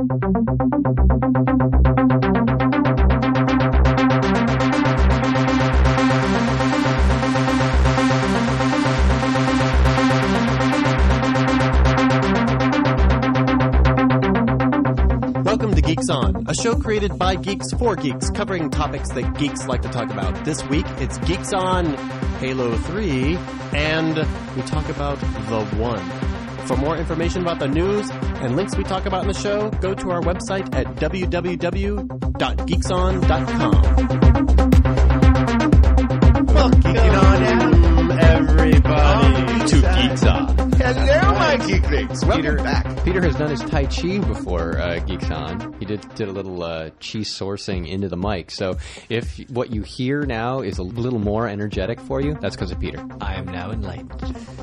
Welcome to Geeks On, a show created by geeks for geeks, covering topics that geeks like to talk about. This week, it's Geeks On Halo 3, and we talk about The One. For more information about the news and links we talk about in the show, go to our website at www.geekson.com. Welcome, everybody, to Geeks On. Hello, my geeklings. Welcome back. Peter has done his Tai Chi before Geeks On. He did a little chi sourcing into the mic. So if what you hear now is a little more energetic for you, that's because of Peter. I am now enlightened.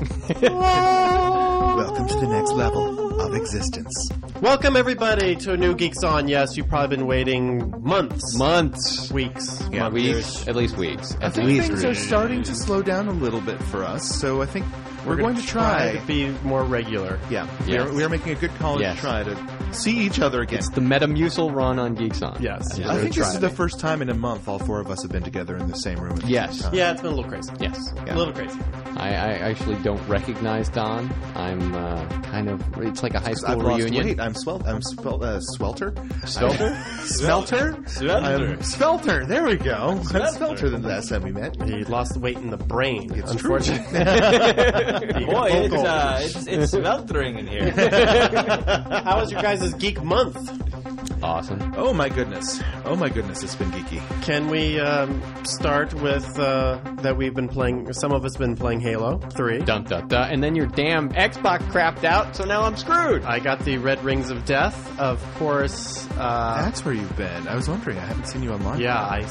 Welcome to the next level of existence. Welcome, everybody, to a new Geeks On. Yes, you've probably been waiting months. Weeks. Yeah, Weeks. At least weeks. I think things are starting to slow down a little bit for us, so I think we're going to try to be more regular. Yeah, Yes. we are making a good call to try to see each other again. It's the Metamucil run on Geeks On. Yes. Yeah. I think this is the first time in a month all four of us have been together in the same room. At the Yes. same time. Yeah, it's been a little crazy. Yes. Yeah. A little crazy. I actually don't recognize Don. I'm kind of... It's like a high school I've lost reunion. weight. I'm swelter. Swelter? Smelter? I'm Svelter. There we go. I'm Svelter than the last time we met. He lost weight in the brain. It's true. Unfortunately. Boy, it's sweltering in here. How was your guys' Geek Month? Awesome. Oh my goodness. It's been geeky. Can we start with that we've been playing, some of us been playing Halo 3. Dun, dun, dun. And then your damn Xbox crapped out, so now I'm screwed. I got the Red Rings of Death, of course. That's where you've been. I was wondering. I haven't seen you online. Yeah,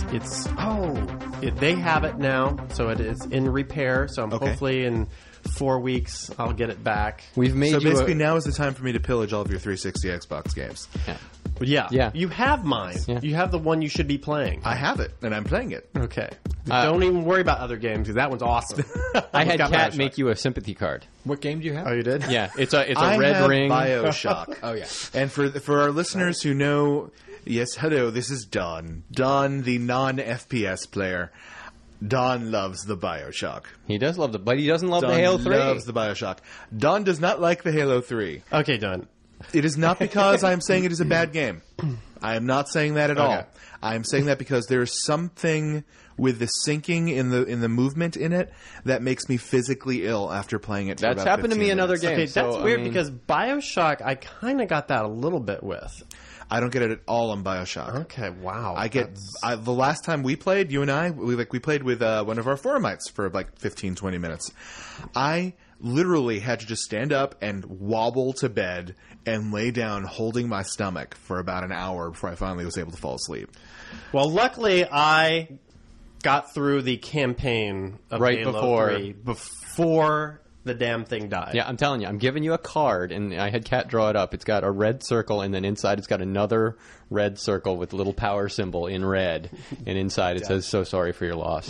they have it now, so it is in repair. So I'm hopefully in 4 weeks I'll get it back. We've made So you basically now is the time for me to pillage all of your 360 Xbox games. Yeah. But yeah, Yeah. you have mine. Yeah. You have the one you should be playing. I have it, and I'm playing it. Okay. Don't even worry about other games, because that one's awesome. I had got Kat Bioshock. make you a sympathy card. What game do you have? Oh, you did? Yeah, it's a I red have ring. BioShock. Oh, yeah. And for our listeners who know, yes, hello, this is Don. Don, the non-FPS player. Don loves the BioShock. He does love but he doesn't love Don the Halo 3. loves the BioShock. Don does not like the Halo 3. Okay, done. It is not because I'm saying it is a bad game. I am not saying that at all. I am saying that because there is something with the syncing in the movement in it that makes me physically ill after playing it. For That's about happened to 15 me in other minutes. games. Okay, that's so, weird I mean, because BioShock, I kind of got that a little bit with. I don't get it at all on BioShock. Okay, wow. The last time we played, you and I, we played with one of our forumites for like 15, 20 minutes. I literally had to just stand up and wobble to bed and lay down holding my stomach for about an hour before I finally was able to fall asleep. Well, luckily, I got through the campaign of Right Halo 3 before the damn thing died. Yeah, I'm telling you, I'm giving you a card, and I had Kat draw it up. It's got a red circle, and then inside it's got another red circle with a little power symbol in red, and inside it says, "So sorry for your loss."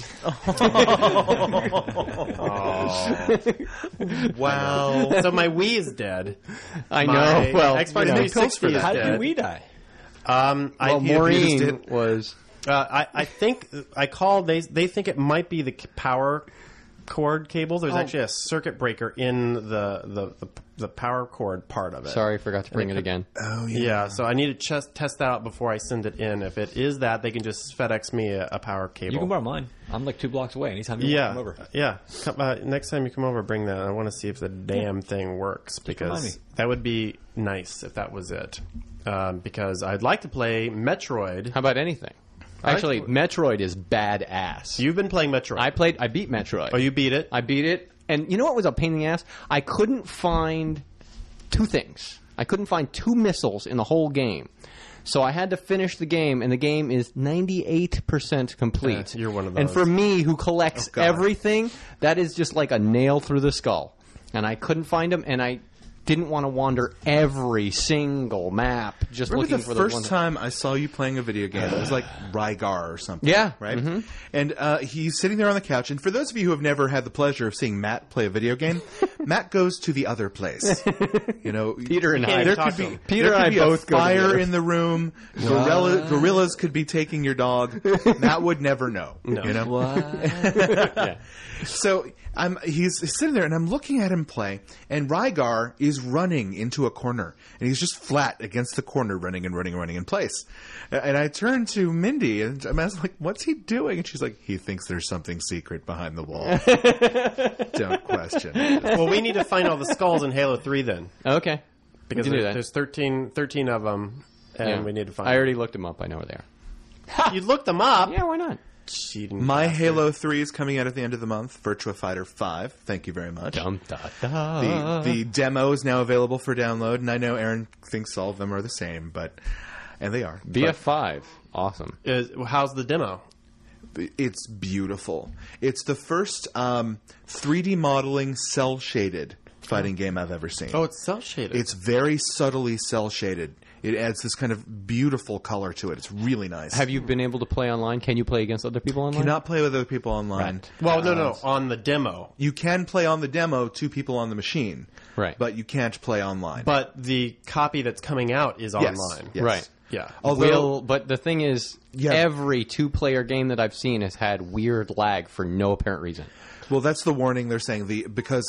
Wow. So my Wii is dead. I My know. Well, Xbox you know. 360 is How dead. did we die? Well, just Maureen did- was... I think I called. They think it might be the power cord cable. There's actually a circuit breaker in the power cord part of it. Sorry, forgot to bring it again. Oh, yeah. Yeah, so I need to test that out before I send it in. If it is that, they can just FedEx me a power cable. You can borrow mine. I'm like 2 blocks away. Anytime you want to come over. Yeah. Next time you come over, bring that. I want to see if the damn thing works, remind me. because that would be nice if that was it. Because I'd like to play Metroid. How about anything? Actually, Metroid is badass. You've been playing Metroid. I beat Metroid. Oh, you beat it? I beat it. And you know what was a pain in the ass? I couldn't find 2 things. I couldn't find 2 missiles in the whole game. So I had to finish the game, and the game is 98% complete. You're one of And those. for me, who collects everything, that is just like a nail through the skull. And I couldn't find them, and I didn't want to wander every single map just Remember looking the for the first one. time I saw you playing a video game? It was like Rygar or something. Yeah. Right? And he's sitting there on the couch. And for those of you who have never had the pleasure of seeing Matt play a video game, Matt goes to the other place. You know, Peter and I there talk could to be him. Peter there and could I be both a go fire together. in the room. Gorillas could be taking your dog. Matt would never know. No. You know? Yeah. So he's sitting there, and I'm looking at him play, and Rygar is running into a corner, and he's just flat against the corner, running in place. And I turned to Mindy, and I was like, "What's he doing?" And she's like, "He thinks there's something secret behind the wall." Don't question it. Well, we need to find all the skulls in Halo 3 then. Okay. Because We can do that. there's 13 of them, and Yeah. we need to find I already looked them up. I know where they are. them. You looked them up? Yeah, why not? Cheating. My bastard. Halo 3 is coming out at the end of the month. Virtua Fighter 5. Thank you very much. Dum, da, da. The demo is now available for download, and I know Aaron thinks all of them are the same, and they are. BF5. Awesome. How's the demo? It's beautiful. It's the first 3D modeling cell shaded fighting game I've ever seen. Oh, it's cell shaded. It's very subtly cell shaded. It adds this kind of beautiful color to it. It's really nice. Have you been able to play online? Can you play against other people online? Cannot play with other people online. Right. well, no, on the demo. You can play on the demo, 2 people on the machine. Right. But you can't play online. But the copy that's coming out is Yes. online. Yes. Right. Yeah. Although But the thing is, Yeah. every 2-player game that I've seen has had weird lag for no apparent reason. Well, that's the warning they're saying. Because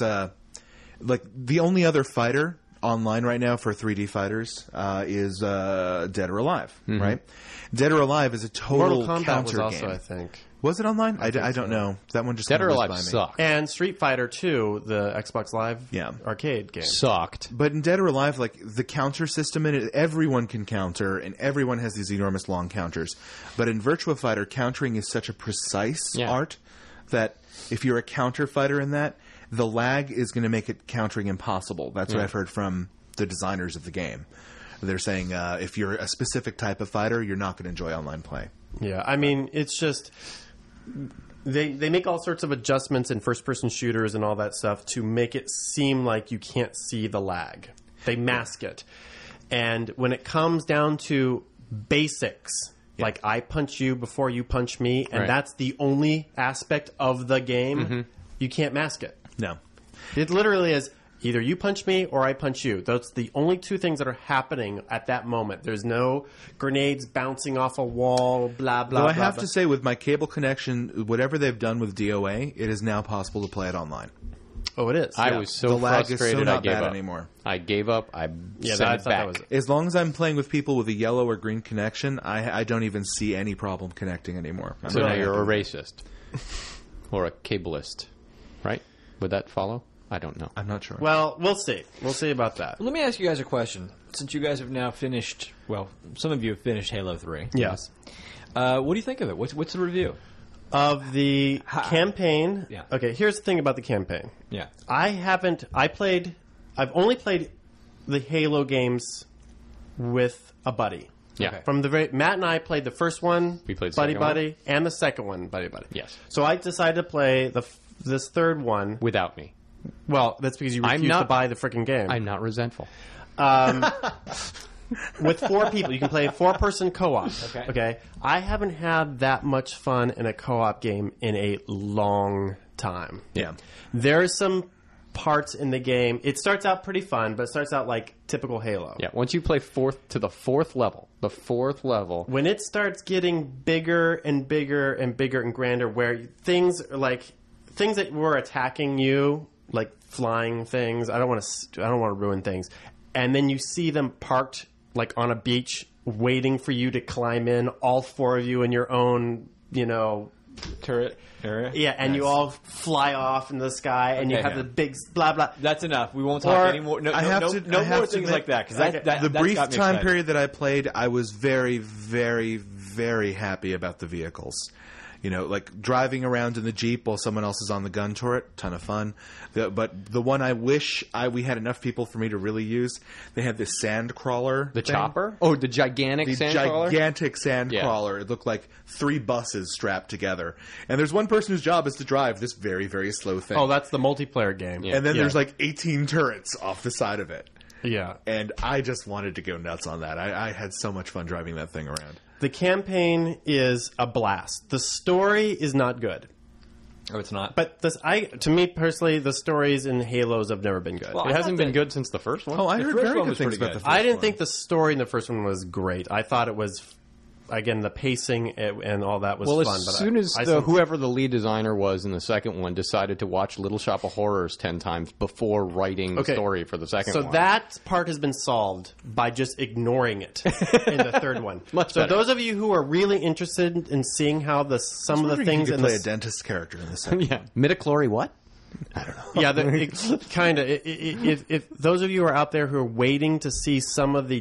the only other fighter online right now for 3D fighters is Dead or Alive, right? Dead or Alive is a total Mortal Kombat counter was also, game. I think. Was it online? I don't know. That one just Dead or kinda Alive whizzed by me. sucked. And Street Fighter 2, the Xbox Live Yeah. arcade game. Sucked. But in Dead or Alive, like the counter system in it, everyone can counter, and everyone has these enormous long counters. But in Virtua Fighter, countering is such a precise Yeah. art that if you're a counter fighter in that, the lag is going to make it countering impossible. That's what I've heard from the designers of the game. They're saying if you're a specific type of fighter, you're not going to enjoy online play. Yeah, I mean, it's just they make all sorts of adjustments in first-person shooters and all that stuff to make it seem like you can't see the lag. They mask it. And when it comes down to basics, like I punch you before you punch me, and Right. that's the only aspect of the game, you can't mask it. No. It literally is either you punch me or I punch you. That's the only two things that are happening at that moment. There's no grenades bouncing off a wall, blah, blah, Though blah. I have blah. to say, with my cable connection, whatever they've done with DOA, it is now possible to play it online. Oh, it is. I Yeah. was so The lag is so frustrated not I gave bad up. anymore. I gave up. I Yeah, sent I it thought back. that was it. As long as I'm playing with people with a yellow or green connection, I don't even see any problem connecting anymore. I'm So now really you're a happy. racist. Or a cableist. Right? Would that follow? I don't know. I'm not sure. Well, we'll see. We'll see about that. Let me ask you guys a question. Since you guys have now finished, well, some of you have finished Halo 3. Yes. What do you think of it? What's the review? Of the campaign. Yeah. Okay, here's the thing about the campaign. Yeah. I've only played the Halo games with a buddy. Yeah. Okay. From Matt and I played the first one, We played the Buddy second Buddy, and the second one, Buddy Buddy. Yes. So I decided to play this third one. Without me. Well, that's because you I'm refused not- to buy the freaking game. I'm not resentful. With 4 people. You can play a 4-person co-op. Okay. I haven't had that much fun in a co-op game in a long time. yeah. There are some parts in the game. It starts out pretty fun, but it starts out like typical Halo. Yeah, once you play the fourth level, When it starts getting bigger and bigger and bigger and grander, where things that were attacking you, like flying things. I don't want to ruin things. And then you see them parked like on a beach, waiting for you to climb in. All 4 of you in your own, Turret area? yeah, and you all fly off in the sky, and you Okay, have yeah. the big blah blah. That's enough. We won't talk Or- anymore. No, I have no, to- no I have more to things admit- like that. Because Okay. The that's brief got me time excited. period that I played, I was very, very, very happy about the vehicles. Like driving around in the Jeep while someone else is on the gun turret, ton of fun. But the one I wish we had enough people for me to really use, they had this sand crawler. the thing. chopper? Oh, the gigantic The sandcrawler? gigantic sand Yeah. crawler. It looked like 3 buses strapped together. And there's one person whose job is to drive this very, very slow thing. Oh, that's the multiplayer game. Yeah. And then Yeah. there's like 18 turrets off the side of it. Yeah. And I just wanted to go nuts on that. I had so much fun driving that thing around. The campaign is a blast. The story is not good. Oh, it's not. But to me personally, the stories in Halos have never been good. Well, It hasn't been good since the first one. Oh, I heard first very one good was things pretty about the good. first I didn't one. think the story in the first one was great. I thought it was, again, the pacing and all that was Well, fun. as but soon as I whoever the lead designer was in the second one decided to watch Little Shop of Horrors 10 times before writing the Okay. story for the second So one. that part has been solved by just ignoring it in the third one. Much so better. those of you who are really interested in seeing how some of the things you in could play the a dentist character in the second. yeah. Midichlorian what? yeah, kind of. If those of you who are out there who are waiting to see some of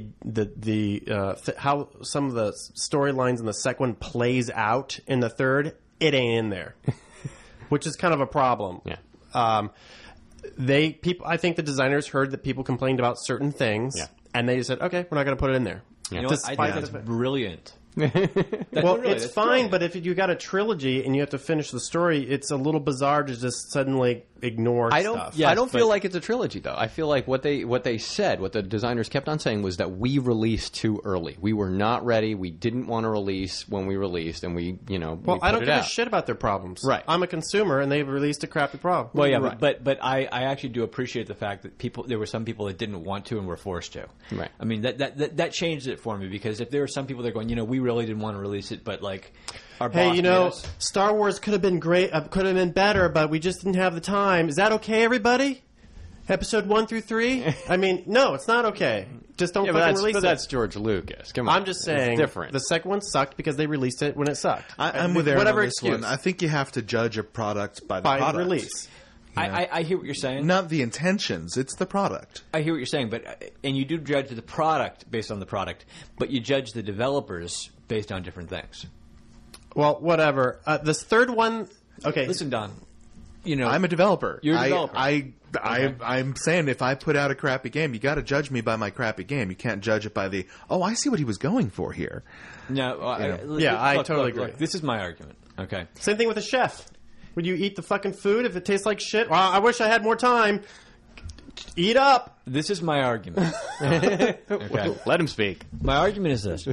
how some of the storylines in the second one plays out in the third, it ain't in there, which is kind of a problem. Yeah. I think the designers heard that people complained about certain things, Yeah. and they just said, "Okay, we're not going to put it in there." You know what? I Despite think the- that's brilliant. Well, really, it's that's fine, brilliant. but if you got a trilogy and you have to finish the story, it's a little bizarre to just suddenly ignore I don't. stuff. I don't feel like it's a trilogy, though. I feel like what they said, what the designers kept on saying, was that we released too early. We were not ready. We didn't want to release when we released, and we Well, we I don't put give it a out. shit about their problems. Right. I'm a consumer, and they've released a crappy problem. Well, yeah, Right. but I actually do appreciate the fact that there were some people that didn't want to and were forced to. Right. I mean, that changed it for me, because if there were some people that are going, we really didn't want to release it, but like our boss Hey, made us. Star Wars could have been great, could have been better, but we just didn't have the time. Is that okay, everybody? Episode 1 through 3? I mean, no, it's not okay. Just don't Yeah, fucking release but it. that's George Lucas. Come on, I'm just saying, it's different. the second one sucked because they released it when it sucked. I'm with Aaron Whatever on this excuse. one. I think you have to judge a product by the By product. release. I hear what you're saying. Not the intentions, it's the product. I hear what you're saying, and you do judge the product based on the product, but you judge the developers based on different things. Well, whatever. This third one, okay. Listen, Don, I'm a developer. You're a developer. I'm saying if I put out a crappy game, you got to judge me by my crappy game. You can't judge it by I see what he was going for here. No, I totally agree. Look, this is my argument. Okay. Same thing with a chef. Would you eat the fucking food if it tastes like shit? Well, I wish I had more time. Eat up. This is my argument. Okay. Let him speak. My argument is this: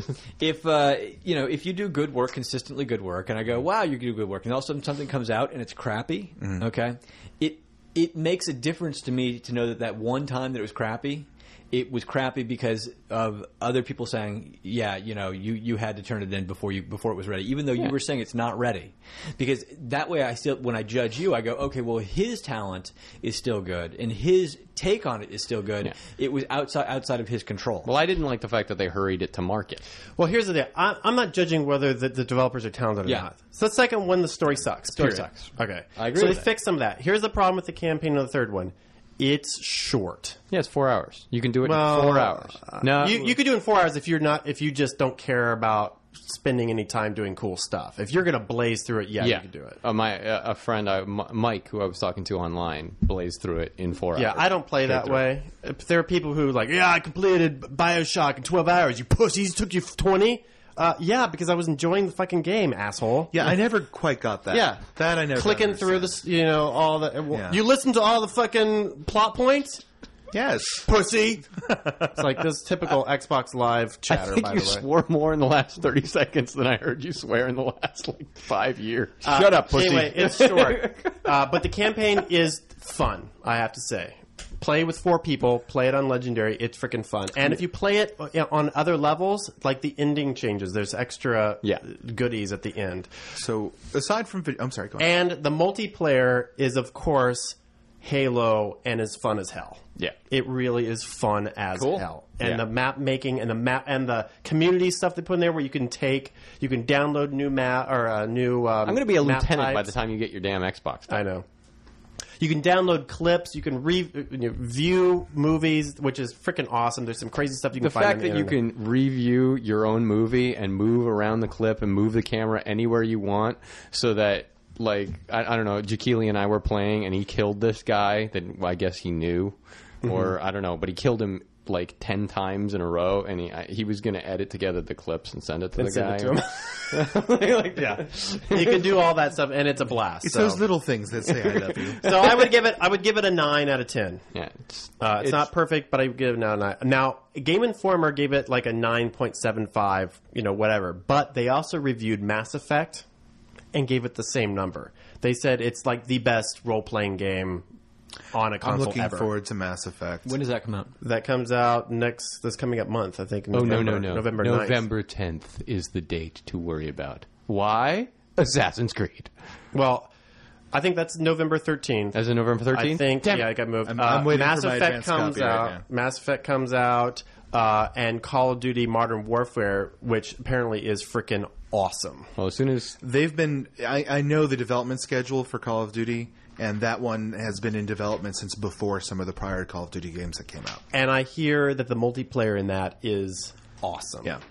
if you do good work, consistently good work, and I go, "Wow, you do good work," and all of a sudden something comes out and it's crappy, okay, it makes a difference to me to know that one time that it was crappy. It was crappy because of other people saying, "Yeah, you had to turn it in before it was ready," even though you were saying it's not ready. Because that way, when I judge you, I go, "Okay, well, his talent is still good, and his take on it is still good. Yeah. It was outside of his control." Well, I didn't like the fact that they hurried it to market. Well, here's the deal. I'm not judging whether the developers are talented or Yeah. not. So the second one, the story sucks. Story period. sucks. Okay. I agree So with they that. fixed some of that. Here's the problem with the campaign of the third one. It's short. Yeah, it's 4 hours. You can do it Well, in 4 hours. No, You could do it in 4 hours if you just don't care about spending any time doing cool stuff. If you're going to blaze through it, you can do it. A friend, Mike, who I was talking to online, blazed through it in 4 hours. Yeah, I don't play that way. If there are people who I completed BioShock in 12 hours. You pussies, took you 20. Yeah, because I was enjoying the fucking game, asshole. Yeah, I never quite got that. Yeah. That I never Clicking through understood. this, all the. Yeah. You listen to all the fucking plot points, Yes. pussy. It's like this typical Xbox Live I chatter. think by you the way, swore more in the last 30 seconds than I heard you swear in the last 5 years. Shut up, pussy. Anyway, it's short, but the campaign is fun. I have to say. Play with 4 people. Play it on Legendary. It's freaking fun. And if you play it on other levels, like the ending changes, there's extra goodies at the end. So aside from I'm sorry, go ahead. And the multiplayer is, of course, Halo and is fun as hell. Yeah. It really is fun as Cool. hell. And Yeah. the map making and the community stuff they put in there where you can download new map or new I'm going to be a map lieutenant by types. the time you get your damn Xbox. I know. You can download clips. You can view movies, which is freaking awesome. There's some crazy stuff you can The find. fact on the that you internet. can review your own movie and move around the clip and move the camera anywhere you want so that, like, I don't know, Jaquili and I were playing and he killed this guy that I guess he knew. Or, I don't know, but he killed him like 10 times in a row, and he was going to edit together the clips and send it to the guy. Send it to him. You can do all that stuff, and it's a blast. It's so. those little things that say I love you. So I would give it a 9 out of 10. Yeah, It's not perfect, but I would give it now a 9. Now, Game Informer gave it like a 9.75, whatever. But they also reviewed Mass Effect and gave it the same number. They said it's like the best role-playing game on a I'm console looking ever. forward to Mass Effect. When does that come out? That comes out this coming up month, I think. November 9th. November 10th is the date to worry about. Why? Assassin's Creed. Well, I think that's November 13th. As of November 13th? I think, Damn. yeah, I got moved. I'm waiting Mass for my Effect advanced comes copy right out. now. Mass Effect comes out, and Call of Duty Modern Warfare, which apparently is freaking awesome. Well, as soon as... They've been. I know the development schedule for Call of Duty, and that one has been in development since before some of the prior Call of Duty games that came out. And I hear that the multiplayer in that is awesome. Yeah,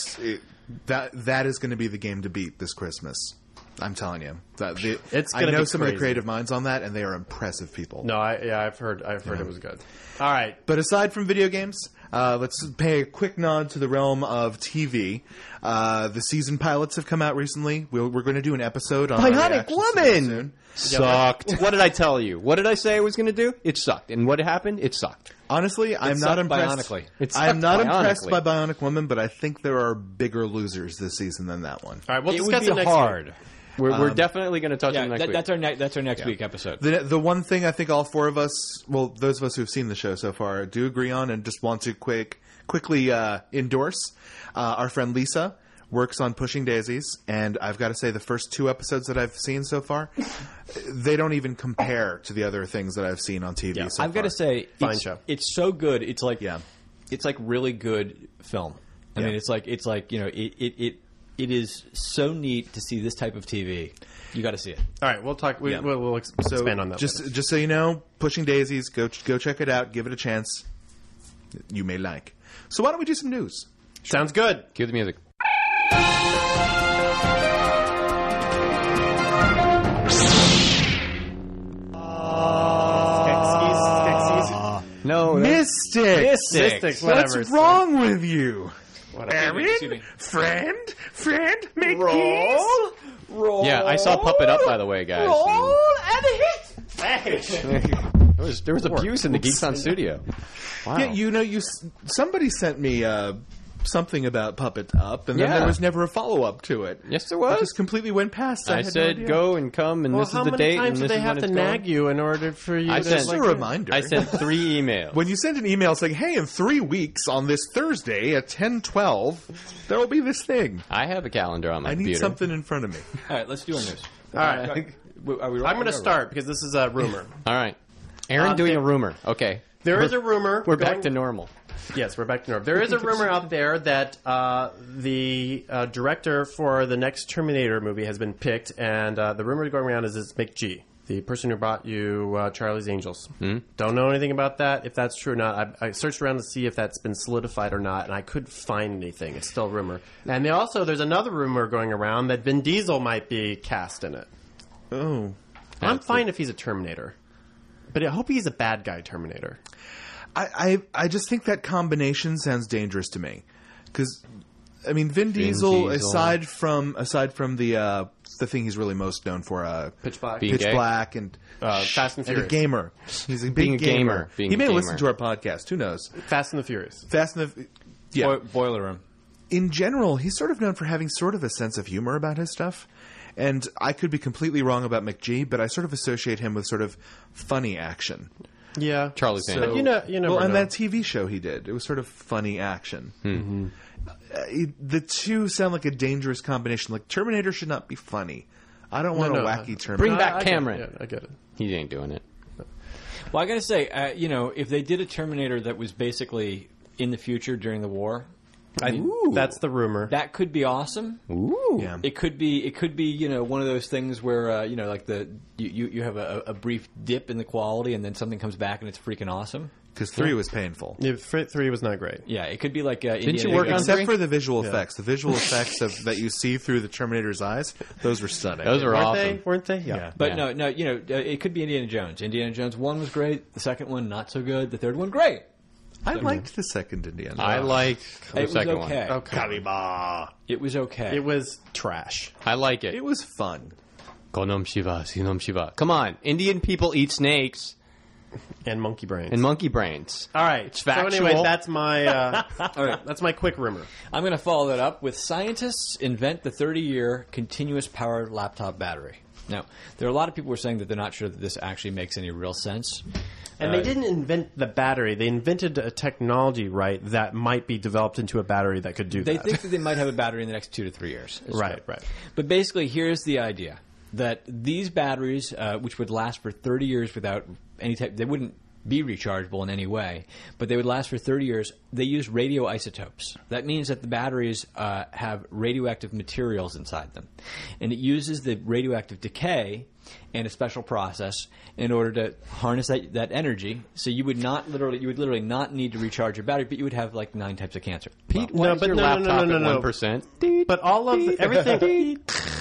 that is going to be the game to beat this Christmas. I'm telling you. It's I gonna know be some of the crazy. creative minds on that, and they are impressive people. No, I've heard it was good. All right. But aside from video games, let's pay a quick nod to the realm of TV. The season pilots have come out recently. We're going to do an episode on Bionic our reactions to them Woman! soon. Sucked. What did I tell you? What did I say I was going to do? It sucked. And what happened? It sucked. Honestly, I'm not sucked impressed. bionically. I'm not impressed bionically. by Bionic Woman, but I think there are bigger losers this season than that one. All right, we'll It discuss would it be next hard. week. We're definitely going to touch on Yeah, it next week. that's our next week episode. The one thing I think all four of us, well, those of us who've seen the show so far, do agree on and just want to quickly endorse, our friend Lisa works on Pushing Daisies, and I've got to say the first 2 episodes that I've seen so far, they don't even compare to the other things that I've seen on TV so I've far. got to say, Fine show. It's so good. It's like Yeah. it's like really good film. I Yeah. mean, it's like it is so neat to see this type of TV. You got to see it. All right, we'll talk. Yeah. We'll expand on that. Just so you know, Pushing Daisies, go check it out, give it a chance. You may like. So why don't we do some news? Sounds good. Cue the music. No, Mystics, whatever. What's wrong with you? Excuse me. Friend, make Roll. Yeah, I saw Puppet Up, by the way, guys. There was abuse in the Geeks on Studio. Wow. Yeah, somebody sent me something about Puppet Up, and then Yeah. there was never a follow-up to it. Yes, there was. It just completely went past. I had no said idea. go and come, and Well, this is how the many date, times and do this they is have when to it's nag going. you in order for you I to... sent- Just a reminder. I sent 3 emails. When you send an email saying, "Hey, in 3 weeks on this Thursday at 10:12, there will be this thing." I have a calendar on my I need computer. something in front of me. All right, let's do our news. All right. Are we I'm going to start because this is a rumor. All right. Aaron doing there- a rumor. Okay. There is a rumor. We're back to normal. Yes, we're back to normal. There is a rumor out there that the director for the next Terminator movie has been picked, and the rumor going around is it's McG, the person who brought you Charlie's Angels. Don't know anything about that, if that's true or not. I searched around to see if that's been solidified or not, and I couldn't find anything. It's still a rumor. And there's another rumor going around that Vin Diesel might be cast in it. Oh. I'm fine if he's a Terminator, but I hope he's a bad guy Terminator. I just think that combination sounds dangerous to me, because I mean Vin Diesel, aside from the thing he's really most known for, Pitch Black. Being gay? Black and Fast and and a Furious. gamer. He's a big Being a gamer. gamer. Being He a may gamer. listen to our podcast. Who knows? Fast and the Furious. Fast and the yeah. Boiler Room. In general, he's sort of known for having sort of a sense of humor about his stuff. And I could be completely wrong about McG, but I sort of associate him with sort of funny action. Yeah. Charlie Fan. But you never well, and know. that TV show he did, it was sort of funny action. The two sound like a dangerous combination. Like Terminator should not be funny. I don't want a wacky Terminator. Bring back I get it. Cameron. Yeah, I get it. He ain't doing it. Well, I got to say, if they did a Terminator that was basically in the future during the war, That's the rumor. that could be awesome. Ooh. Yeah. It could be, one of those things where, like you have a brief dip in the quality, and then something comes back and it's freaking awesome. Because 3 was painful. Yeah, 3 was not great. Yeah, it could be like Didn't you work on Except 3? for the visual effects. The visual effects that you see through the Terminator's eyes, those were stunning. Those are awesome. Weren't they? Yeah. But Yeah. no, it could be Indiana Jones. Indiana Jones 1 was great. The second one, not so good. The third one, great. I liked the second Indiana. I liked the It was second okay. one. Kariba. It was okay. It was trash. I like it. It was fun. Konam Shiva, Sinam Shiva. Come on, Indian people eat snakes And monkey brains. and monkey brains. All right. It's So factual. anyway, that's my that's my quick rumor. I'm going to follow that up with scientists invent the 30-year continuous power laptop battery. Now, there are a lot of people who are saying that they're not sure that this actually makes any real sense. And they didn't invent the battery. They invented a technology, right, that might be developed into a battery that could do They that. think that they might have a battery in the next 2 to 3 years. Is Right, what- right. But basically, here's the idea. That these batteries, which would last for 30 years without any type, they wouldn't be rechargeable in any way, but they would last for 30 years. They use radioisotopes. That means that the batteries have radioactive materials inside them. And it uses the radioactive decay and a special process in order to harness that energy. So you would literally not need to recharge your battery, but you would have like 9 types of cancer. Pete, No, why is but your no, no, laptop no, no, no. at 1%? But all of everything,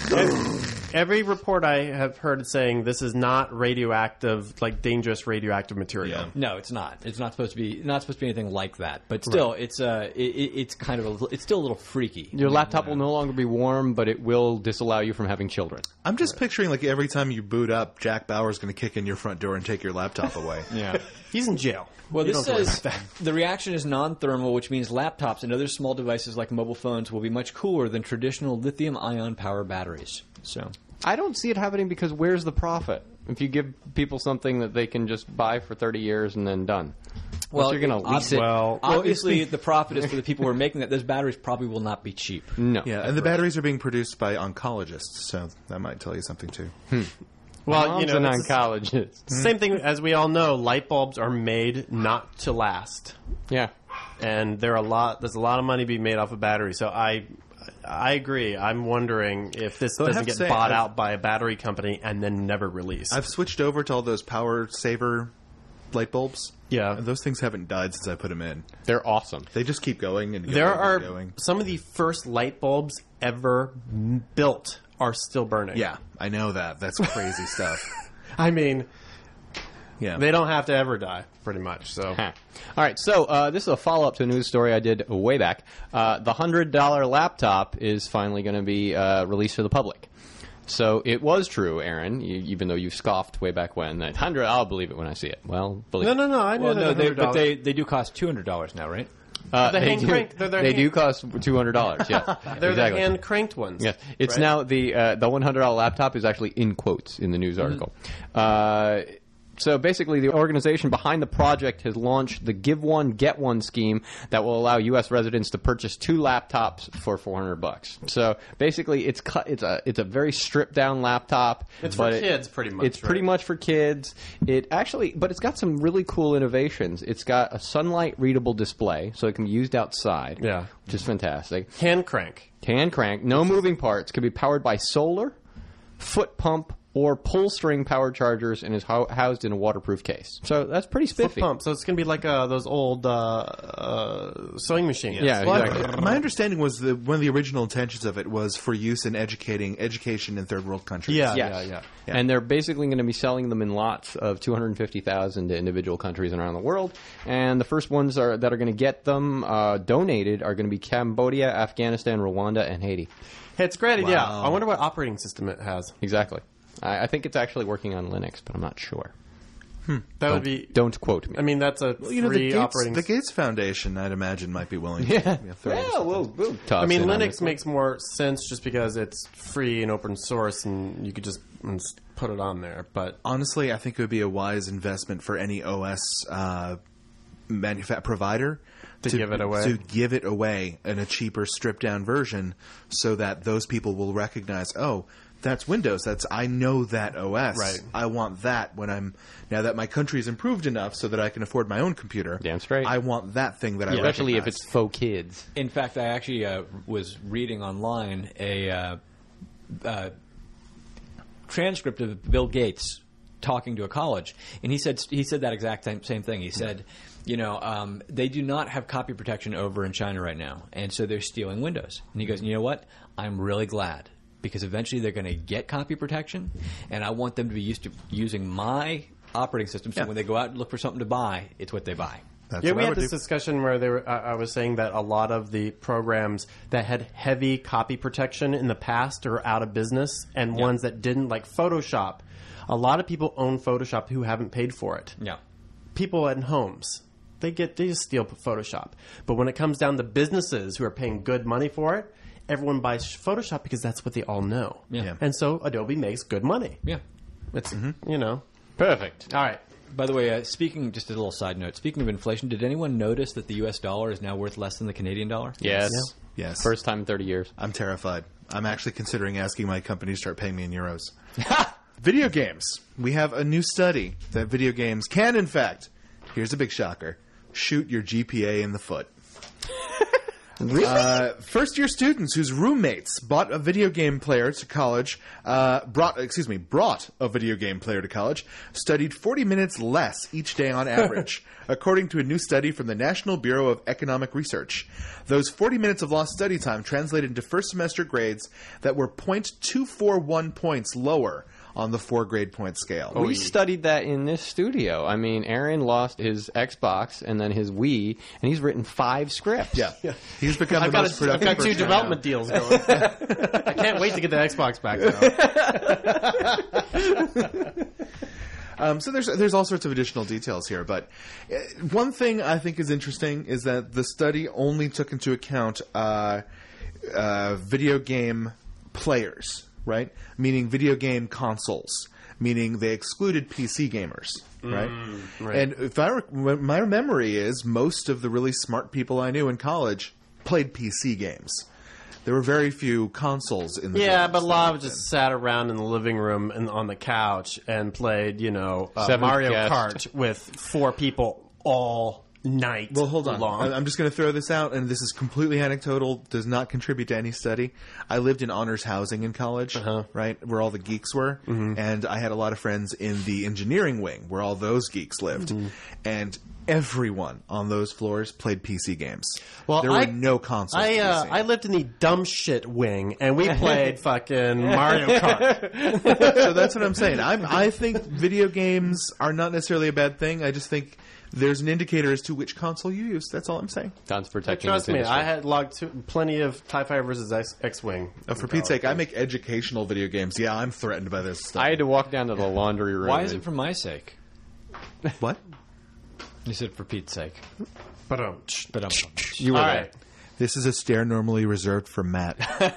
every report I have heard saying this is not radioactive, like dangerous radioactive material. No, it's not. It's not supposed to be anything like that. But still, it's kind of it's still a little freaky. Your laptop will no longer be warm, but it will disallow you from having children. I'm just picturing like every time you boot up, Jack Bauer's going to kick in your front door and take your laptop away. Yeah. He's in jail. Well, You this don't have to worry says about that. the reaction is non-thermal, which means laptops and other small devices like mobile phones will be much cooler than traditional lithium-ion power batteries. So, I don't see it happening because where's the profit? If you give people something that they can just buy for 30 years and then done. Well, you're going to lease it. Well, obviously, the profit is for the people who are making that. Those batteries probably will not be cheap. No. Yeah, and the batteries are being produced by oncologists, so that might tell you something too. well, you Mom's know, an this is- oncologist. same thing as we all know. Light bulbs are made not to last, Yeah. and there's a lot of money being made off of batteries. So I agree. I'm wondering if this I have doesn't to get say, bought I've- out by a battery company and then never released. I've switched over to all those power saver light bulbs. Yeah. And those things haven't died since I put them in. They're awesome. They just keep going and There going are and going. some of the first light bulbs ever built are still burning. Yeah, I know that. That's crazy stuff. I mean, Yeah. they don't have to ever die, pretty much. So Huh. All right, so this is a follow-up to a news story I did way back. The $100 laptop is finally going to be released to the public. So it was true, Aaron, even though you scoffed way back when. That 100, I'll believe it when I see it. Well, believe it. no. I know Well, no, that but $100. they do cost $200 now, right? The they hand do, crank- they're they do cost $200, yes. They're exactly. the hand cranked ones. Yes, it's right? now the $100 laptop is actually in quotes in the news article. So basically, the organization behind the project has launched the Give One Get One scheme that will allow U.S. residents to purchase 2 laptops for $400. So basically, it's a very stripped down laptop. It's for kids, pretty much, It's pretty right? much for kids. But it's got some really cool innovations. It's got a sunlight readable display, so it can be used outside. Yeah. Which is fantastic. Hand crank. Hand crank, no moving parts, can be powered by solar, foot pump, or pull string power chargers, and is housed in a waterproof case. So that's pretty Foot spiffy. pump. So it's going to be like those old sewing machines. Yeah, Well, exactly. my understanding was that one of the original intentions of it was for use in education in third world countries. Yeah, Yes. yeah. And they're basically going to be selling them in lots of 250,000 to individual countries around the world. And the first ones that are going to get them donated are going to be Cambodia, Afghanistan, Rwanda, and Haiti. Hey, it's great. Yeah. Wow. I wonder what operating system it has. Exactly. I think it's actually working on Linux, but I'm not sure. That would be. Don't quote me. I mean, that's a You know, free operating. the Gates Foundation, I'd imagine, might be willing to Yeah. throw in something. we'll toss I mean, in on Linux this. makes more sense just because it's free and open source, and you could just put it on there. But Honestly, I think it would be a wise investment for any OS provider To give it away. To give it away in a cheaper, stripped down version, so that those people will recognize, oh, that's Windows. I know that OS. Right. I want that now that my country's improved enough so that I can afford my own computer. Damn straight. I want that thing that I Especially if recognize. it's faux kids. In fact, I actually was reading online a transcript of Bill Gates talking to a college, and he said that exact same thing. He said, they do not have copy protection over in China right now, and so they're stealing Windows. And he goes, you know what? I'm really glad, because eventually they're going to get copy protection, and I want them to be used to using my operating system, so when they go out and look for something to buy, it's what they buy. That's Yeah, what we I had would this do. discussion where I was saying that a lot of the programs that had heavy copy protection in the past are out of business, and ones that didn't, like Photoshop. A lot of people own Photoshop who haven't paid for it. Yeah. People at homes, they just steal Photoshop. But when it comes down to businesses who are paying good money for it, everyone buys Photoshop because that's what they all know. Yeah. And so Adobe makes good money. Yeah. It's you know. Perfect. All right. By the way, speaking, just a little side note, speaking of inflation, did anyone notice that the U.S. dollar is now worth less than the Canadian dollar? Yes. Yes. First time in 30 years. I'm terrified. I'm actually considering asking my company to start paying me in euros. Video games. We have a new study that video games can, in fact, here's a big shocker, shoot your GPA in the foot. First-year students whose roommates brought a video game player to college, brought a video game player to college, studied 40 minutes less each day on average, according to a new study from the National Bureau of Economic Research. Those 40 minutes of lost study time translated into first-semester grades that were 0.241 points lower on the 4-grade point scale. We studied that in this studio. I mean, Aaron lost his Xbox and then his Wii, and he's written 5 scripts. Yeah. He's become I've the most got productive 2 person I know. development deals going. I can't wait to get the Xbox back though. So there's all sorts of additional details here, but one thing I think is interesting is that the study only took into account video game players, right? Meaning video game consoles, meaning they excluded PC gamers, right? Right. And if my memory is, most of the really smart people I knew in college played PC games. There were very few consoles in the Yeah, dorms but a that lot I of lived just in. sat around in the living room and on the couch and played, Seventh Mario guest. Kart with 4 people all night. Well, hold on. long. I'm just going to throw this out, and this is completely anecdotal, does not contribute to any study. I lived in honors housing in college, right, where all the geeks were, and I had a lot of friends in the engineering wing, where all those geeks lived. And everyone on those floors played PC games. Well, there were no consoles. to be seen. I lived in the dumb shit wing, and we played fucking Mario Kart. So that's what I'm saying. I think video games are not necessarily a bad thing. I just think there's an indicator as to which console you use. That's all I'm saying. Don's protecting Trust his me, industry. I had logged plenty of TIE Fighter versus X-Wing. For Pete's sake, I make educational video games. Yeah, I'm threatened by this stuff. I had to walk down to the laundry room. Why is and- it for my sake? What? You said for Pete's sake. But You were all there. right. This is a stare normally reserved for Matt.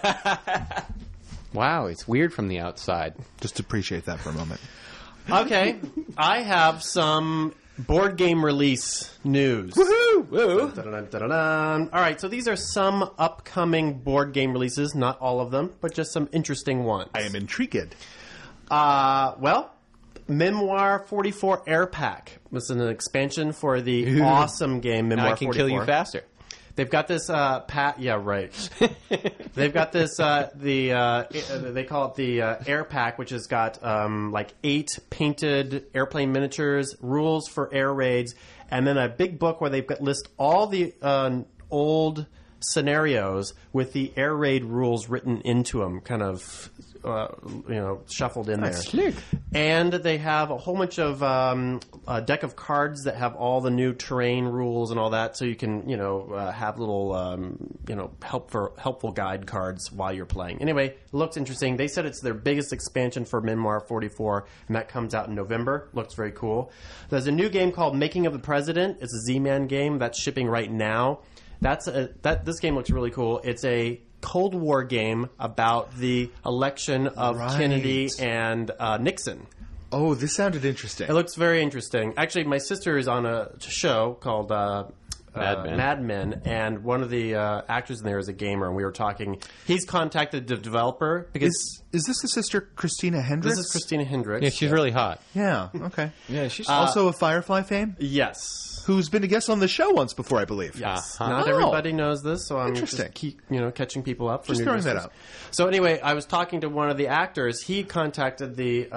Wow, it's weird from the outside. Just appreciate that for a moment. Okay, I have some board game release news. Woohoo! Dun, dun, dun, dun. All right, so these are some upcoming board game releases, not all of them, but just some interesting ones. I am intrigued. Well, Memoir 44 Air Pack was an expansion for the awesome game Memoir I can 44. kill you faster. They've got this yeah, right. They've got this they call it the Air Pack, which has got like 8 painted airplane miniatures, rules for air raids, and then a big book where they've got list all the old scenarios with the air raid rules written into them, kind of shuffled in there. slick. And they have a whole bunch of a deck of cards that have all the new terrain rules and all that, so you can have little helpful guide cards while you're playing. Anyway, it looks interesting. They said it's their biggest expansion for Memoir 44, and that comes out in November. Looks very cool. There's a new game called Making of the President. It's a Z-Man game that's shipping right now. This game looks really cool. It's a Cold War game about the election of Right. Kennedy and Nixon. Oh, this sounded interesting. It looks very interesting. Actually, my sister is on a show called Mad Men, and one of the actors in there is a gamer, and we were talking. He's contacted the developer because Is this the sister Christina Hendricks? this is Christina Hendricks. Yeah, she's really hot. Yeah, okay. Yeah, she's Also of Firefly fame? Yes. Who's been a guest on the show once before, I believe. Yes. Uh-huh. Not Oh. everybody knows this, so I'm Interesting. just keep catching people up for Just new throwing that listeners. out. So anyway, I was talking to one of the actors. He contacted the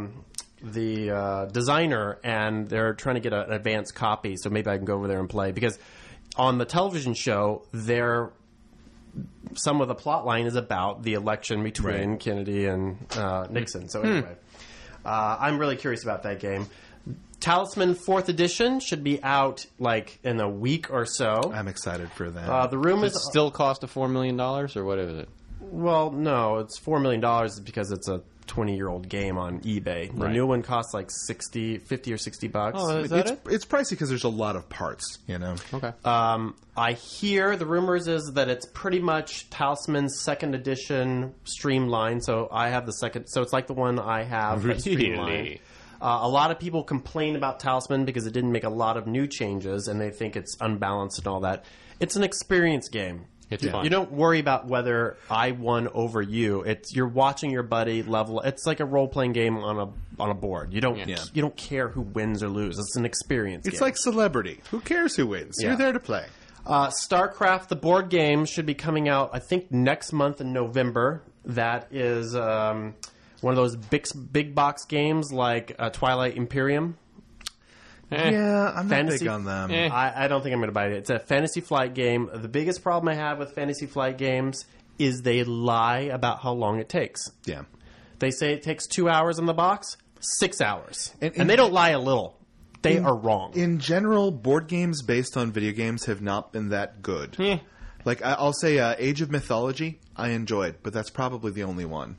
designer, and they're trying to get an advanced copy. So maybe I can go over there and play, because on the television show, some of the plot line is about the election between Right. Kennedy and Nixon. So anyway, I'm really curious about that game. Talisman 4th edition should be out like in a week or so. I'm excited for that. The room Does is it still cost $4 million, or what is it? well, no, it's $4 million because it's a 20-year-old game on eBay. The Right. new one costs like 50 or $60. Oh, is that it? It's pricey because there's a lot of parts, you know. Okay. I hear the rumors is that it's pretty much Talisman's 2nd edition streamlined. So I have the second. So it's like the one I have. that's streamlined. Really? A lot of people complain about Talisman because it didn't make a lot of new changes, and they think it's unbalanced and all that. It's an experience game. It's fun. You don't worry about whether I won over you. You're watching your buddy level. It's like a role playing game on a board. You don't care who wins or loses. It's an experience. It's game. like Celebrity. Who cares who wins? Yeah. You're there to play. StarCraft, the board game, should be coming out, I think, next month in November. That is one of those big box games like Twilight Imperium. Yeah, I'm not Fantasy- big on them. I don't think I'm going to buy it. It's a Fantasy Flight game. The biggest problem I have with Fantasy Flight games is they lie about how long it takes. Yeah. They say it takes 2 hours in the box, 6 hours. And- And they don't lie a little. They are wrong. In general, board games based on video games have not been that good. Yeah. Like, I'll say Age of Mythology, I enjoyed, but that's probably the only one.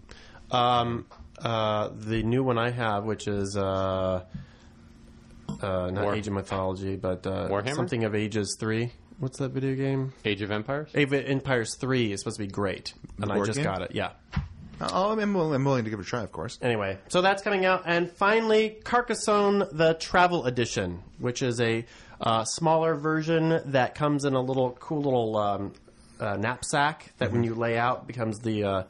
The new one I have, which is not Age of Mythology, but Warhammer? something of Ages 3. What's that video game? Age of Empires? Age of Empires 3 is supposed to be great, and I board just game? got it. Yeah. I'm willing to give it a try, of course. Anyway, so that's coming out, and finally, Carcassonne: The Travel Edition, which is a smaller version that comes in a cool little knapsack that, when you lay out, becomes the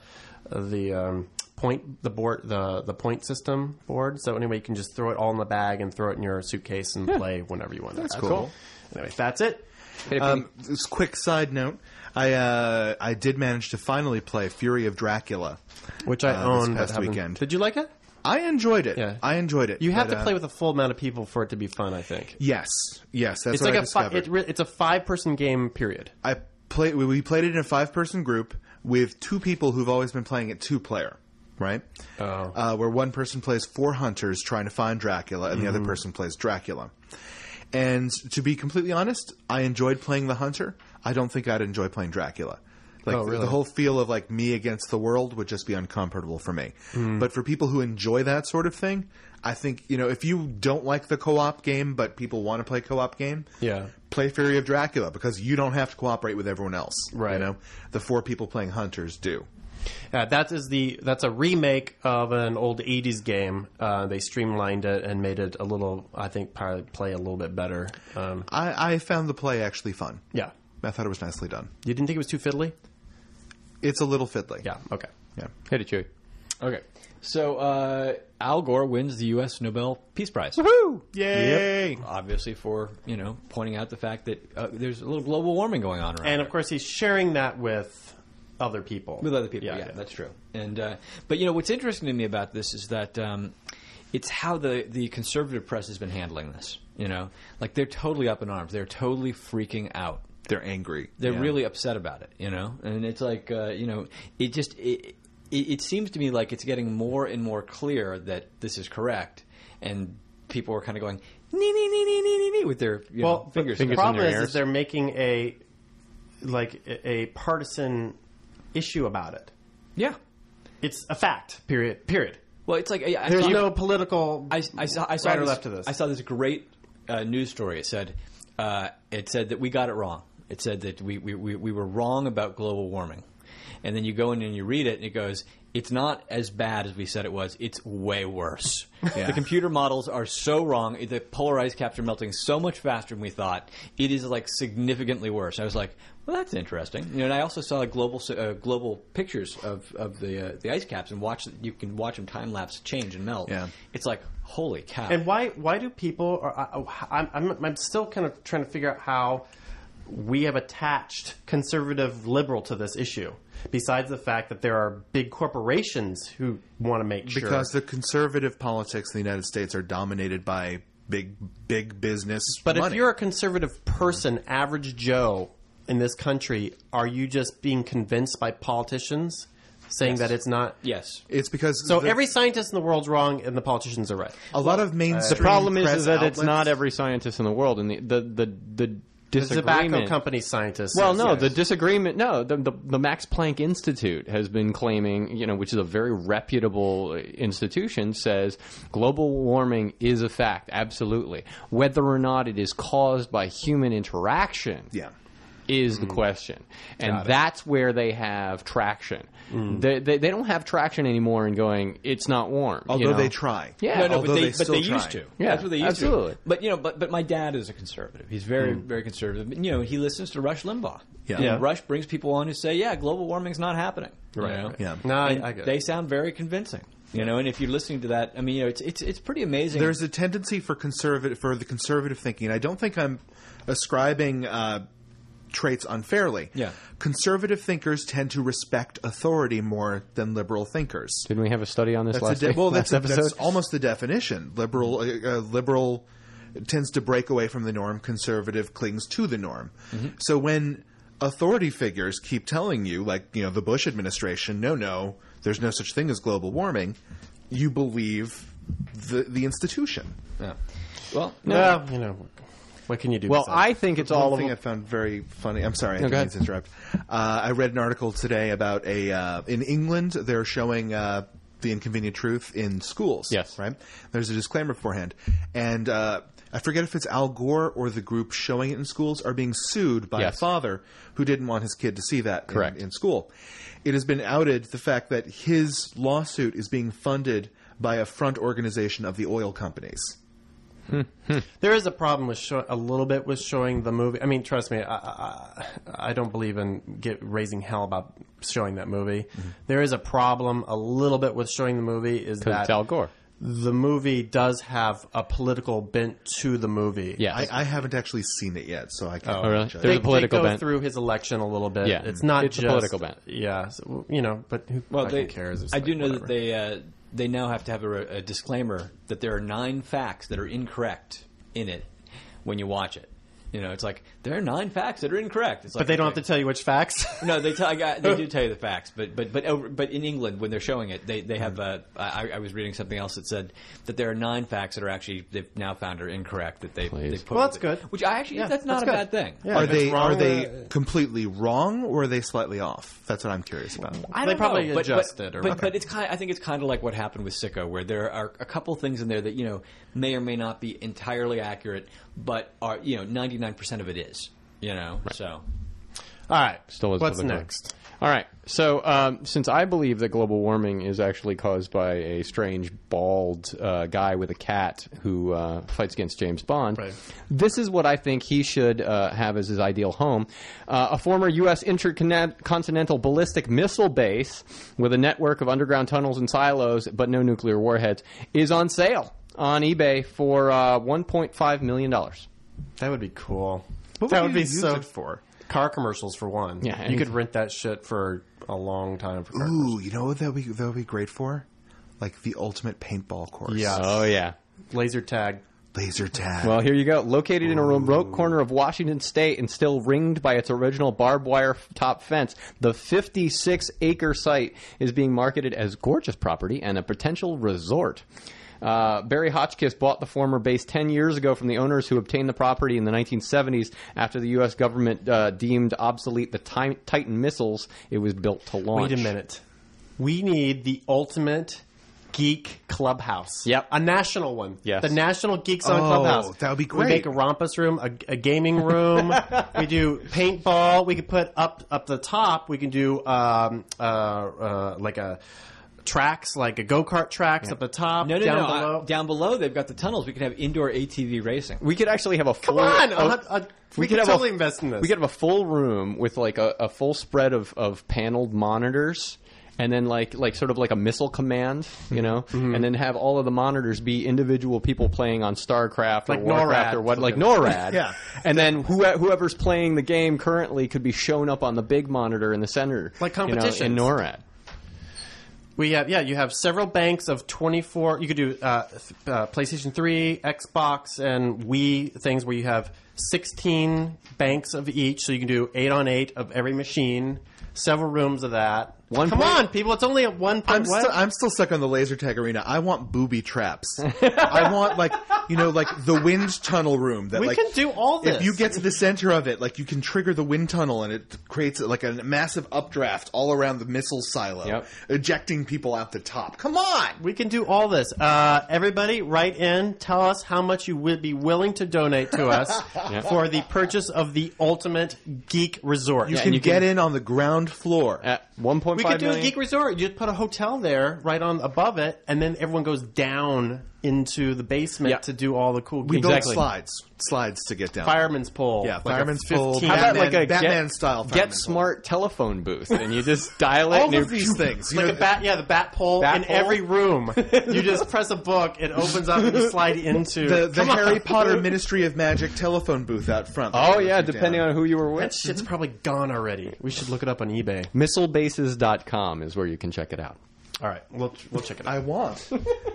point system board. So anyway, you can just throw it all in the bag and throw it in your suitcase and play whenever you want. That's cool. Anyway, that's it. This quick side note, I did manage to finally play Fury of Dracula, Which I this own. past but haven't- weekend. Did you like it? I enjoyed it. Yeah. I enjoyed it. You have But, to play with a full amount of people for it to be fun, I think. Yes, that's It's what like I discovered. it's a 5-person game, period. We played it in a 5-person group with 2 people who've always been playing it 2-player, right? Where one person plays 4 hunters trying to find Dracula, and the other person plays Dracula. And to be completely honest, I enjoyed playing the hunter. I don't think I'd enjoy playing Dracula. Like, Oh, really? the whole feel of like me against the world would just be uncomfortable for me. But for people who enjoy that sort of thing, I think, if you don't like the co-op game, but people want to play co-op game, Yeah. play Fury of Dracula, because you don't have to cooperate with everyone else. Right. The 4 people playing hunters do. That's a remake of an old 80s game. They streamlined it and made it a little, I think, probably play a little bit better. I found the play actually fun. Yeah. I thought it was nicely done. You didn't think it was too fiddly? It's a little fiddly. Yeah. Okay. Yeah. Hit it, Chewy. Okay. So Al Gore wins the U.S. Nobel Peace Prize. Yay! Obviously for, pointing out the fact that there's a little global warming going on around. And of course, he's sharing that with other people. With other people, yeah, that's true. And but what's interesting to me about this is that it's how the conservative press has been handling this. Like they're totally up in arms. They're totally freaking out. They're angry. They're Yeah. really upset about it. And it's like it seems to me like it's getting more and more clear that this is correct, and people are kind of going nee nee nee nee nee nee with their fingers. The in problem their is ears. they're making a partisan issue about it. Yeah. It's a fact. Period. Well, it's like There's no political. I saw right or this, left to this. I saw this great news story. It said that we got it wrong. It said that we were wrong about global warming. And then you go in and you read it, and it goes, it's not as bad as we said it was. It's way worse. Yeah. The computer models are so wrong. The polarized caps are melting so much faster than we thought. It is like significantly worse. I was like, well, that's interesting. And I also saw global pictures of the ice caps, and you can watch them time lapse change and melt. Yeah. It's like, holy cow. And why do people? I'm still kind of trying to figure out how we have attached conservative liberal to this issue. Besides the fact that there are big corporations who want to make sure. Because the conservative politics in the United States are dominated by big business. But money. if you're a conservative person, average Joe in this country, are you just being convinced by politicians saying that it's not. Yes. It's because So every scientist in the world's wrong, and the politicians are right. a lot of mainstream The problem is press that it's outlets- not every scientist in the world, and the The disagreement. tobacco company scientists. Well, no, yes. the disagreement. No, the Max Planck Institute has been claiming, which is a very reputable institution, says global warming is a fact. Absolutely, whether or not it is caused by human interaction. Yeah. Is the question, and that's where they have traction. They don't have traction anymore in going, it's not warm. Although they try. Yeah. No, Although but they still try. used to. Yeah, That's what they used absolutely. to. But my dad is a conservative. He's very very conservative. He listens to Rush Limbaugh. Yeah. And Yeah. Rush brings people on who say, "Yeah, global warming's not happening." Right. Yeah. No, And I get they it. sound very convincing. And if you're listening to that, I mean, it's pretty amazing. There's a tendency for the conservative thinking. And I don't think I'm ascribing traits unfairly. Yeah. Conservative thinkers tend to respect authority more than liberal thinkers. Didn't we have a study on this That's last a week? that's episode? almost the definition. Liberal tends to break away from the norm. Conservative clings to the norm. So when authority figures keep telling you, like the Bush administration, no, there's no such thing as global warming, you believe the institution. Yeah. Well, no. Well, what can you do? Well, besides- I think it's One all thing I of found very funny. I'm sorry, I go didn't mean ahead. to interrupt. I read an article today about in England they're showing The Inconvenient Truth in schools. Yes. Right? There's a disclaimer beforehand. And I forget if it's Al Gore or the group showing it in schools are being sued by Yes. a father who didn't want his kid to see that Correct. in school. It has been outed the fact that his lawsuit is being funded by a front organization of the oil companies. There is a problem with a little bit with showing the movie. I mean, trust me, I don't believe in raising hell about showing that movie. There is a problem a little bit with showing the movie is because that it's Al Gore. the movie does have a political bent to the movie. Yes. I haven't actually seen it yet, so I can't. Oh, really? judge. There's a They political go bent. through his election a little bit. Yeah. It's not It's a just political bent. Yeah, so, but who Well, fucking cares? It's I like, do know whatever. that they now have to have a disclaimer that there are 9 facts that are incorrect in it when you watch it. It's like there are 9 facts that are incorrect. It's like, But they don't have okay. to tell you which facts. No, they do tell you the facts, but in England when they're showing it, they have. I was reading something else that said that there are 9 facts that are actually they've now found are incorrect that they Please. put. Well, that's with it. good. Which I actually that's not that's a good. bad thing. Yeah, Are if it's they wrong, completely wrong or are they slightly off? That's what I'm curious about. I They don't probably know, but, adjusted or but, whatever. but it's I think it's kind of like what happened with Sicko, where there are a couple things in there that may or may not be entirely accurate, but are 99% of it is. So All right. Still is What's political. next? All right. So, since I believe that global warming is actually caused by a strange bald guy with a cat who fights against James Bond, Right. this is what I think he should have as his ideal home. A former U.S. intercontinental ballistic missile base with a network of underground tunnels and silos, but no nuclear warheads, is on sale on eBay for $1.5 million. That would be cool. What that would would you be use so it for? Car commercials for one. Yeah, you could rent that shit for a long time. For car commercials. Ooh, you know what that would be great for? Like the ultimate paintball course. Yeah. Oh, yeah. Laser tag. Laser tag. Well, here you go. Located in a remote corner of Washington State and still ringed by its original barbed wire top fence, the 56-acre site is being marketed as gorgeous property and a potential resort. Barry Hotchkiss bought the former base 10 years ago from the owners who obtained the property in the 1970s after the U.S. government deemed obsolete the Titan missiles it was built to launch. Wait a minute. We need the ultimate geek clubhouse. Yep. A national one. Yes. The National Geeks on Oh, Clubhouse. that would be We great. make a rompus room, a gaming room. We do paintball. We could put up the top. We can do like a tracks, like a go-kart tracks up the top. no, down below. down below they've got the tunnels. We can have indoor ATV racing. We could actually have a full... Come on. We could have totally invest in this. We could have a full room with like a full spread of paneled monitors. And then like sort of like a missile command, and then have all of the monitors be individual people playing on StarCraft or Like Warcraft NORAD. or what, like NORAD. Yeah. And then whoever's playing the game currently could be shown up on the big monitor in the center, Like in competitions. NORAD. We have, you have several banks of 24. You could do PlayStation 3, Xbox, and Wii things where you have 16 banks of each. So you can do 8 on 8 of every machine. Several rooms of that. Come on, people! It's only at 1. I'm still stuck on the laser tag arena. I want booby traps. I want like the wind tunnel room. That We can do all this. If you get to the center of it, like you can trigger the wind tunnel, and it creates like a massive updraft all around the missile silo, ejecting people out the top. Come on, We can do all this. Everybody, write in. Tell us how much you would be willing to donate to us for the purchase of the ultimate geek resort. you can get in on the ground floor. At 1.5 We could do a million. geek resort. You just put a hotel there, right on above it, and then everyone goes down into the basement to do all the cool. We geek- build slides to get down. Fireman's pole. Yeah, like fireman's a pole. 15 How about Batman- like a Batman style Get fireman's Smart telephone booth, and you just dial it. All and of these things. Like a bat, the bat pole Bat in pole? every room. You just press a book, it opens up, and you slide into the Harry Potter Ministry of Magic telephone booth out front. Oh yeah, depending on who you were with. That shit's probably gone already. We should look it up on eBay. Missilebases.com is where you can check it out. All right, we'll check it out. I want.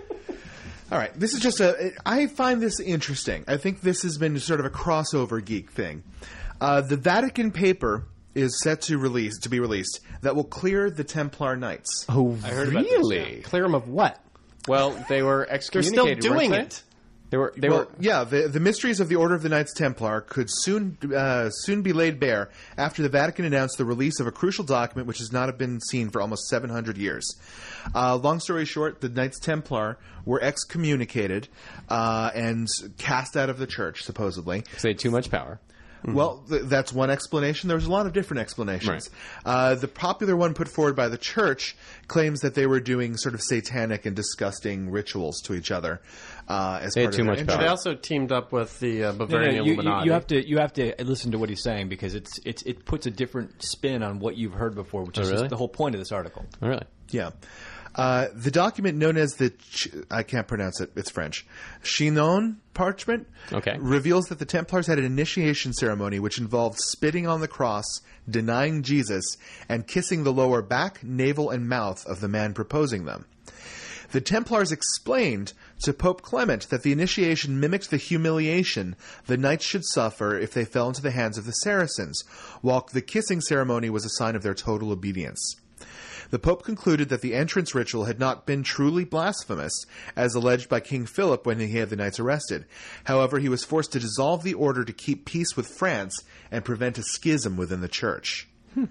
All right, this is just I find this interesting. I think this has been sort of a crossover geek thing. The Vatican paper is set to be released that will clear the Templar Knights. Oh, Really? Clear them of what? Well, they were They're still excommunicated. doing weren't it. They were. The mysteries of the Order of the Knights Templar could soon be laid bare after the Vatican announced the release of a crucial document which has not been seen for almost 700 years. Long story short, the Knights Templar were excommunicated and cast out of the church, supposedly. Because they had too much power. Well, that's one explanation. There's a lot of different explanations. The popular one put forward by the church claims that they were doing sort of satanic and disgusting rituals to each other. As They had part too of their much entry. power. They also teamed up with the Bavarian you Illuminati. you have to listen to what he's saying because it puts a different spin on what you've heard before, which is really? just the whole point of this article. Oh, really? Yeah. The document known as I can't pronounce it, it's French, Chinon parchment, Okay. reveals that the Templars had an initiation ceremony which involved spitting on the cross, denying Jesus, and kissing the lower back, navel, and mouth of the man proposing them. The Templars explained to Pope Clement that the initiation mimicked the humiliation the knights should suffer if they fell into the hands of the Saracens, while the kissing ceremony was a sign of their total obedience. The Pope concluded that the entrance ritual had not been truly blasphemous, as alleged by King Philip when he had the knights arrested. However, he was forced to dissolve the order to keep peace with France and prevent a schism within the church.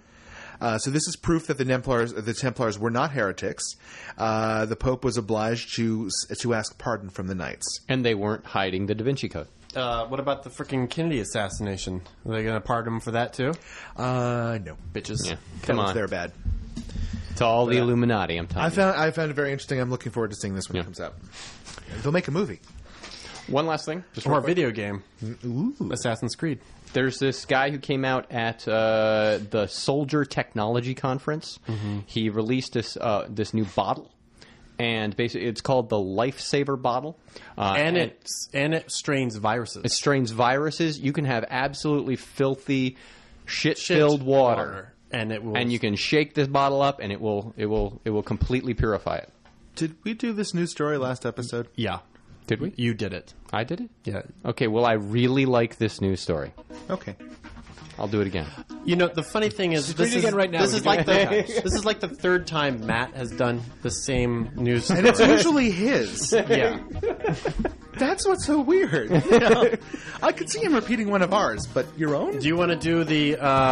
So this is proof that the Templars were not heretics. The Pope was obliged to ask pardon from the knights. And they weren't hiding the Da Vinci Code. What about the freaking Kennedy assassination? Are they going to pardon him for that too? No. Bitches. Yeah. That Come was on. their bad. To all the Illuminati, I'm telling you. I found it very interesting. I'm looking forward to seeing this when it comes out. They'll make a movie. One last thing. Just Or real a quick. video game. Ooh. Assassin's Creed. There's this guy who came out at the Soldier Technology Conference. He released this new bottle, and basically it's called the Lifesaver bottle. And it strains viruses. It strains viruses. You can have absolutely filthy, shit-filled water, and it will. and you can shake this bottle up, and it will completely purify it. Did we do this news story last episode? Yeah. Did we? You did it. I did it. Yeah. Okay. Well, I really like this news story. Okay. I'll do it again. You know, the funny thing is, read it again right now. This We is can like do it this is like the third time Matt has done the same news story. And it's usually his. yeah. That's what's so weird. You know? I could see him repeating one of ours, but your own? Do you want to do the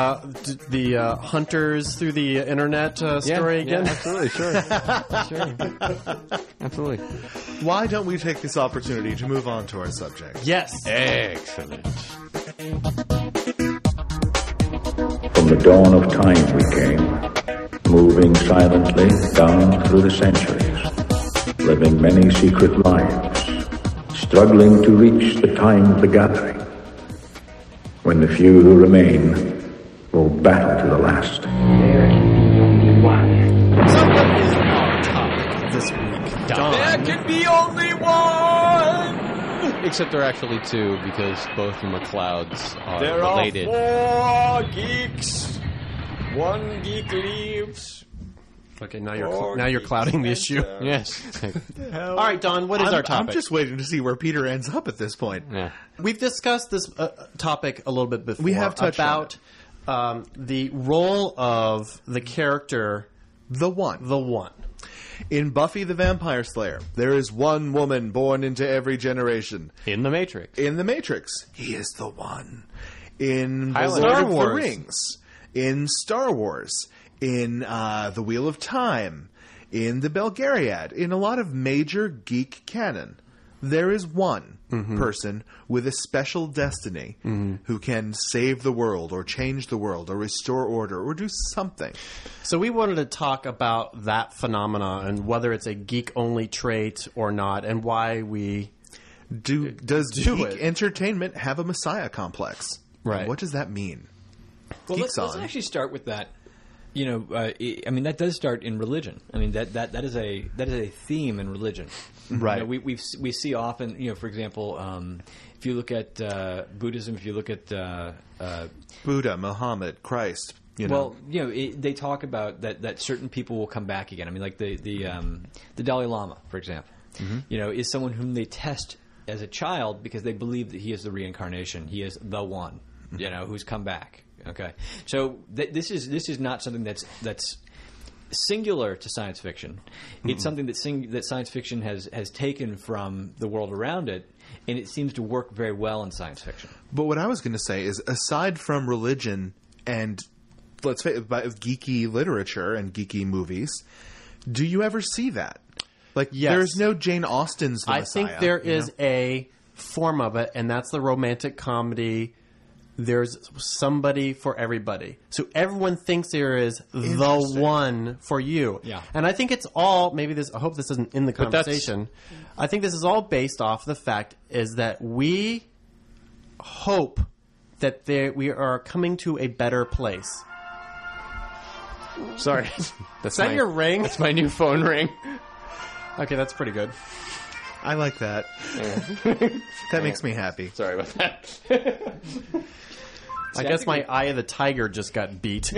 hunters through the internet story again? Yeah, absolutely. Sure. Sure. Absolutely. Why don't we take this opportunity to move on to our subject? Yes. Excellent. From the dawn of time we came, moving silently down through the centuries, living many secret lives, struggling to reach the time of the gathering, when the few who remain will battle to the last. So what is our topic this week, Don? There can be only one. Except there are actually two, because both the McLeods are There related. are 4 geeks. 1 geek leaves. Okay, now you're clouding the issue. Yes. All right, Don, what is our topic? I'm just waiting to see where Peter ends up at this point. Yeah. We've discussed this topic a little bit before. We have touched about the role of the character The One. The One. In Buffy the Vampire Slayer, there is one woman born into every generation. In the Matrix. In The Matrix, he is the one. In The Highlander. Lord Star of the Wars. Rings, in Star Wars, in The Wheel of Time, in the Belgariad, in a lot of major geek canon, there is one person with a special destiny who can save the world or change the world or restore order or do something. So we wanted to talk about that phenomena and whether it's a geek-only trait or not, and why we... Does do geek it. entertainment have a messiah complex? Right. And what does that mean? Well, Geeks let's on. actually start with that. I mean, that does start in religion. I mean, that is a theme in religion. Right. We see often, for example, if you look at Buddhism, if you look at Buddha, Muhammad, Christ. You know. well, they talk about that certain people will come back again. I mean, like the Dalai Lama, for example, is someone whom they test as a child because they believe that he is the reincarnation. He is the one, who's come back. Okay, so this is not something that's singular to science fiction. It's something that science fiction has taken from the world around it, and it seems to work very well in science fiction. But what I was going to say is, aside from religion and, let's face it, geeky literature and geeky movies, do you ever see that? Like, Yes. there's no Jane Austen's The I Messiah, think there you is know? a form of it, and that's the romantic comedy. There's somebody for everybody. So everyone thinks there is the one for you. Yeah. And I think it's all, I hope this isn't in the But that's- conversation. I think this is all based off the fact is that we hope that we are coming to a better place. Sorry. That's Is that your ring? That's my new phone ring. Okay, that's pretty good. I like that. That makes me happy. Sorry about that. I guess my Eye of the Tiger just got beat.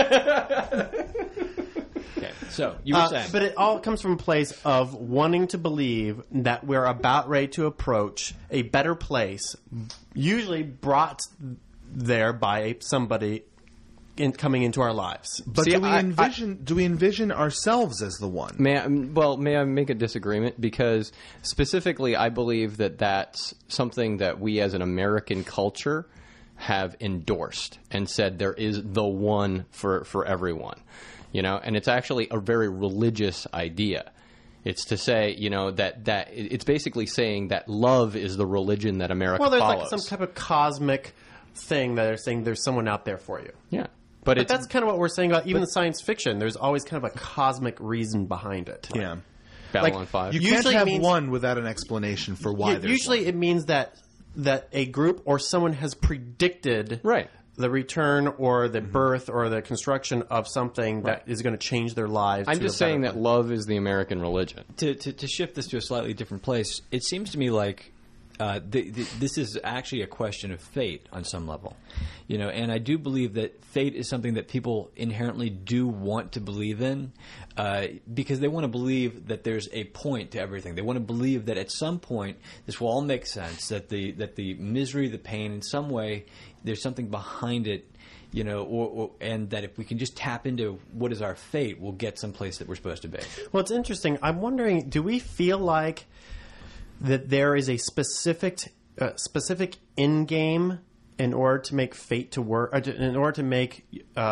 Okay, so you were saying, But it all comes from a place of wanting to believe that we're about ready to approach a better place, usually brought there by somebody coming into our lives. But See, do we envision ourselves as the one? May I make a disagreement? Because specifically, I believe that that's something that we as an American culture have endorsed and said there is the one for everyone. And it's actually a very religious idea. It's to say, that it's basically saying that love is the religion that America Well, there's follows. like some type of cosmic thing that they're saying there's someone out there for you. Yeah. But that's kind of what we're saying about even the science fiction. There's always kind of a cosmic reason behind it. Yeah. Babylon like, 5. You Usually can't have means- one without an explanation for why there's Usually one. it means that a group or someone has predicted Right. the return or the birth or the construction of something that is going to change their lives. I'm to just a better saying that place. love is the American religion. to shift this to a slightly different place, it seems to me like this is actually a question of fate on some level, and I do believe that fate is something that people inherently do want to believe in, because they want to believe that there's a point to everything. They want to believe that at some point this will all make sense, that the misery, the pain, in some way, there's something behind it. And that if we can just tap into what is our fate, we'll get someplace that we're supposed to be. Well, it's interesting. I'm wondering, do we feel like that there is a specific end game in order to make fate to work, in order to make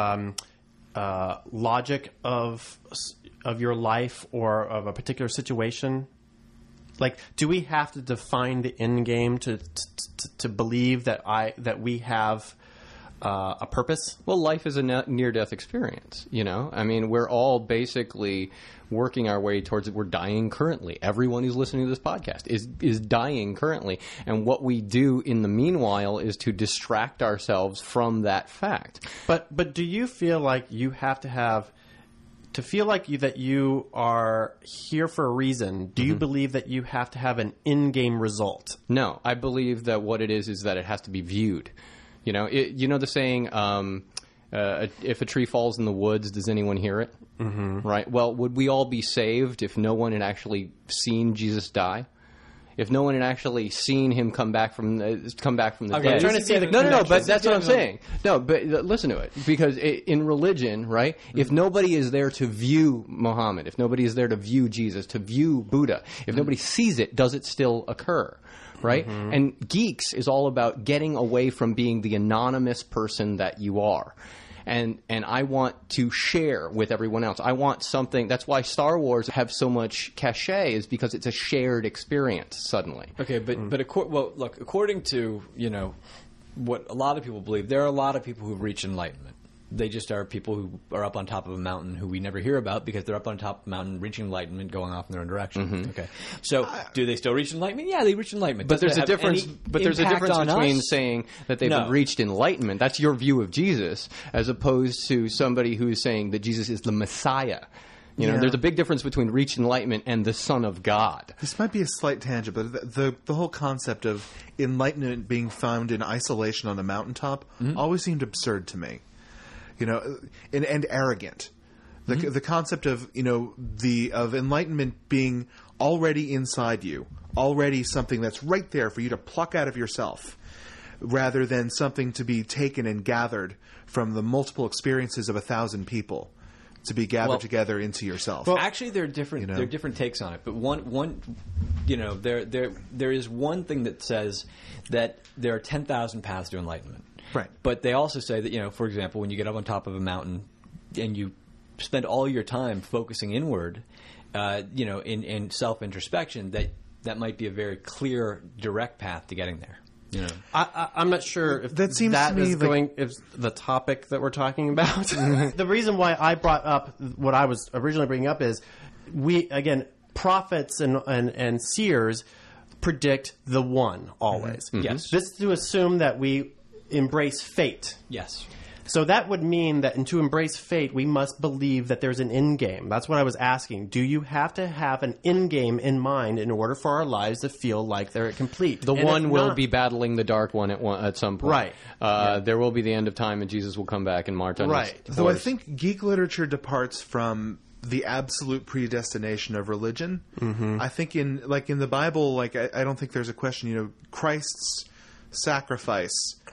logic of your life or of a particular situation? Like, do we have to define the end game to believe that we have a purpose? Well, life is a near-death experience, I mean, we're all basically working our way towards it. We're dying currently. Everyone who's listening to this podcast is dying currently. And what we do in the meanwhile is to distract ourselves from that fact. But do you feel like you have to have... To feel like that you are here for a reason, do you believe that you have to have an in-game result? No, I believe that what it is that it has to be viewed. The saying, if a tree falls in the woods, does anyone hear it? Mm-hmm. Right? Well, would we all be saved if no one had actually seen Jesus die? if no one had actually seen him come back from the Okay, dead. I'm trying to see the no, but connection. that's what I'm saying. No, but listen to it, because in religion, right? If nobody is there to view Muhammad, if nobody is there to view Jesus, to view Buddha, if nobody sees it, does it still occur? Right? And Geeks is all about getting away from being the anonymous person that you are. And I want to share with everyone else. I want something. That's why Star Wars have so much cachet, is because it's a shared experience suddenly. Okay, but look, according to what a lot of people believe, there are a lot of people who've reached enlightenment. They just are people who are up on top of a mountain who we never hear about because they're up on top of a mountain reaching enlightenment, going off in their own direction. Okay, so do they still reach enlightenment? Yeah, they reach enlightenment. But Does there's a it have difference. any But there's a impact difference on between us? saying that they've No. reached enlightenment. That's your view of Jesus, as opposed to somebody who's saying that Jesus is the Messiah. Yeah. There's a big difference between reached enlightenment and the Son of God. This might be a slight tangent, but the whole concept of enlightenment being found in isolation on a mountaintop always seemed absurd to me. And arrogant. The concept of of enlightenment being already inside you, already something that's right there for you to pluck out of yourself, rather than something to be taken and gathered from the multiple experiences of 1,000 people to be gathered together into yourself. Well, actually, there are different takes on it. But one, there is one thing that says that there are 10,000 paths to enlightenment. Right. But they also say that, for example, when you get up on top of a mountain and you spend all your time focusing inward, in self-introspection, that might be a very clear, direct path to getting there. I'm not sure if That seems to me like- if the topic that we're talking about. The reason why I brought up what I was originally bringing up is prophets and seers predict the one always. Yes. This is to assume that we embrace fate. Yes. So that would mean that to embrace fate, we must believe that there's an end game. That's what I was asking. Do you have to have an end game in mind in order for our lives to feel like they're complete? The And one if will not- be battling the dark one at some point. Right. There will be the end of time, and Jesus will come back and march on Right. his Though I horse. think geek literature departs from the absolute predestination of religion. I think in the Bible, I don't think there's a question. Christ's sacrifice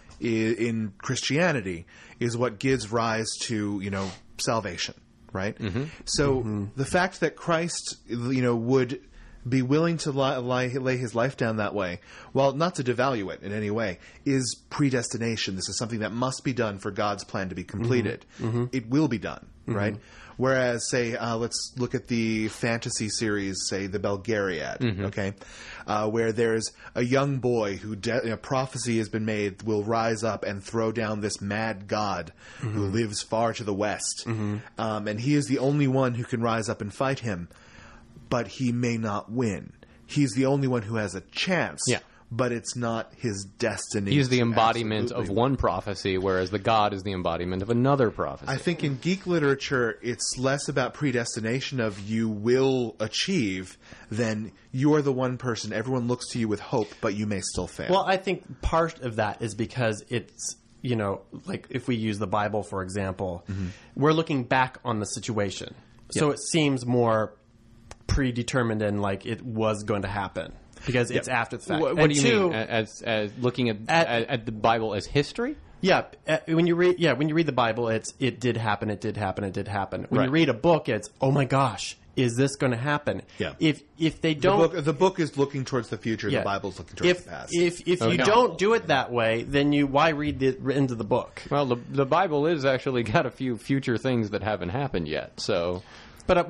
in Christianity is what gives rise to salvation, right? So the fact that Christ would be willing to lay his life down that way, while not to devalue it in any way, is predestination. This is something that must be done for God's plan to be completed. It will be done, right? Whereas, say, let's look at the fantasy series, say, the Belgariad, okay, where there's a young boy who prophecy has been made will rise up and throw down this mad god who lives far to the west, and he is the only one who can rise up and fight him, but he may not win. He's the only one who has a chance. Yeah. But it's not his destiny. He's the to embodiment of absolutely one prophecy, whereas the God is the embodiment of another prophecy. I think in geek literature, it's less about predestination of you will achieve than you are the one person. Everyone looks to you with hope, but you may still fail. Well, I think part of that is because it's, like if we use the Bible, for example, we're looking back on the situation. So it seems more predetermined and like it was going to happen because it's after the fact. What And do you two, mean? As looking at the Bible as history? Yeah, when you read the Bible, it did happen, it did happen, it did happen. When Right. you read a book, it's oh my gosh, is this going to happen? Yeah. If they don't, the book is looking towards the future. yeah. The Bible's looking towards if the past. if you Okay. don't do it that way, then why read the end of the book? Well, the Bible is actually got a few future things that haven't happened yet. So, But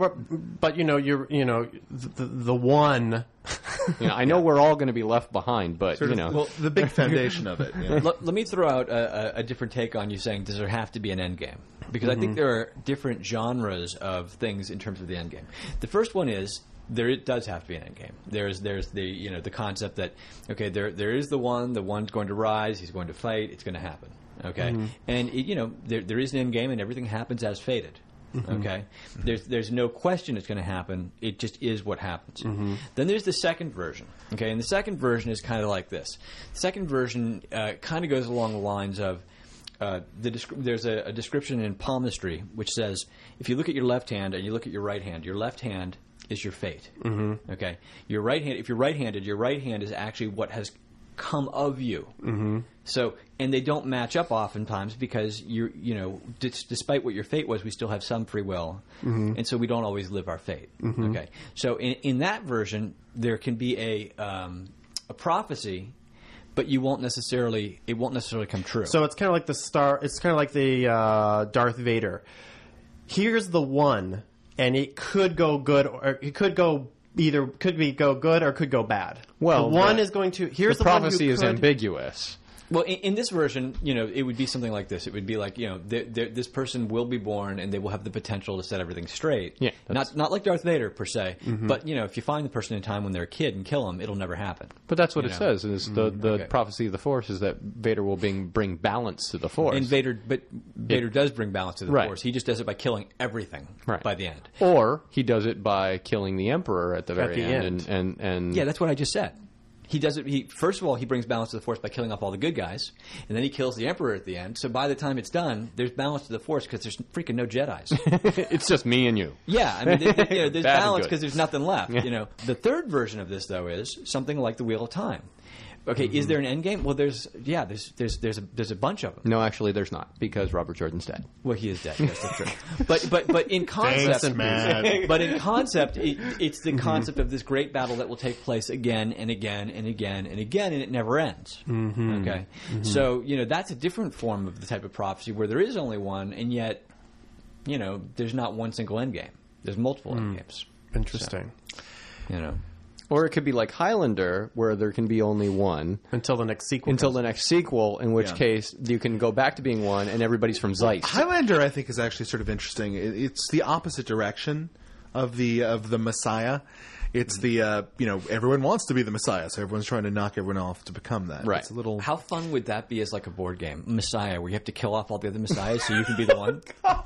the one. I know we're all going to be left behind, but well, the big foundation of it. Yeah. Let me throw out a different take on you saying, does there have to be an end game? Because I think there are different genres of things in terms of the end game. The first one is it does have to be an end game. There's the the concept that there is the one's going to rise, he's going to fight, it's going to happen. Okay, and there is an end game, and everything happens as fated. Okay, there's no question it's going to happen. It just is what happens. Then there's the second version. Okay, and the second version is kind of like this. The second version kind of goes along the lines of there's a description in palmistry which says if you look at your left hand and you look at your right hand is your fate. Mm-hmm. Okay, your right hand. If you're right-handed, your right hand is actually what has come of you. Mm-hmm. So, and they don't match up oftentimes because despite what your fate was, we still have some free will, and so we don't always live our fate. Okay, so in that version, there can be a prophecy, but it won't necessarily come true. So it's kind of like it's kind of like the Darth Vader. Here's the one, and it could go good, or it could go go good or could go bad. Well, the one is going to. Here's the the prophecy one is ambiguous. Well, in this version, it would be something like this. It would be like, this person will be born and they will have the potential to set everything straight. Yeah, not like Darth Vader per se, but if you find the person in time when they're a kid and kill them, it'll never happen. But that's what it says. Is the prophecy of the Force is that Vader will bring balance to the Force. And Vader does bring balance to the Force. He just does it by killing everything by the end. Or he does it by killing the Emperor at the very end. And yeah, that's what I just said. He does it. First of all, he brings balance to the Force by killing off all the good guys, and then he kills the Emperor at the end. So by the time it's done, there's balance to the Force because there's freaking no Jedis. It's just me and you. Yeah, I mean, there's balance because there's nothing left. Yeah. The third version of this though is something like the Wheel of Time. Okay, is there an end game? Well, there's a bunch of them. No, actually, there's not because Robert Jordan's dead. Well, he is dead. Yes, that's true. But in concept, it's the concept of this great battle that will take place again and again and again and again, and it never ends. Mm-hmm. Okay, so that's a different form of the type of prophecy where there is only one, and yet there's not one single end game. There's multiple end games. Interesting. So, Or it could be like Highlander, where there can be only one. Until the next sequel. In which case you can go back to being one, and everybody's from Zeiss. Highlander, I think, is actually sort of interesting. It's the opposite direction of the Messiah. It's the everyone wants to be the Messiah, so everyone's trying to knock everyone off to become that. Right. It's a little. How fun would that be as like a board game, Messiah, where you have to kill off all the other Messiahs so you can be the one?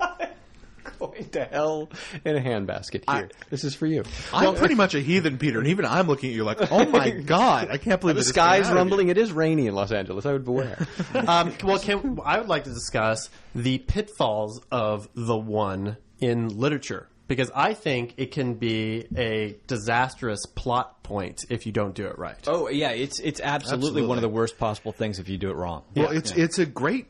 Going to hell in a handbasket. Here, this is for you. I'm pretty much a heathen, Peter, and even I'm looking at you like, oh my God, I can't believe The this sky's came out of rumbling. you. It is rainy in Los Angeles. I would beware. I would like to discuss the pitfalls of the one in literature, because I think it can be a disastrous plot point if you don't do it right. Oh yeah, it's absolutely one of the worst possible things if you do it wrong. Well, it's a great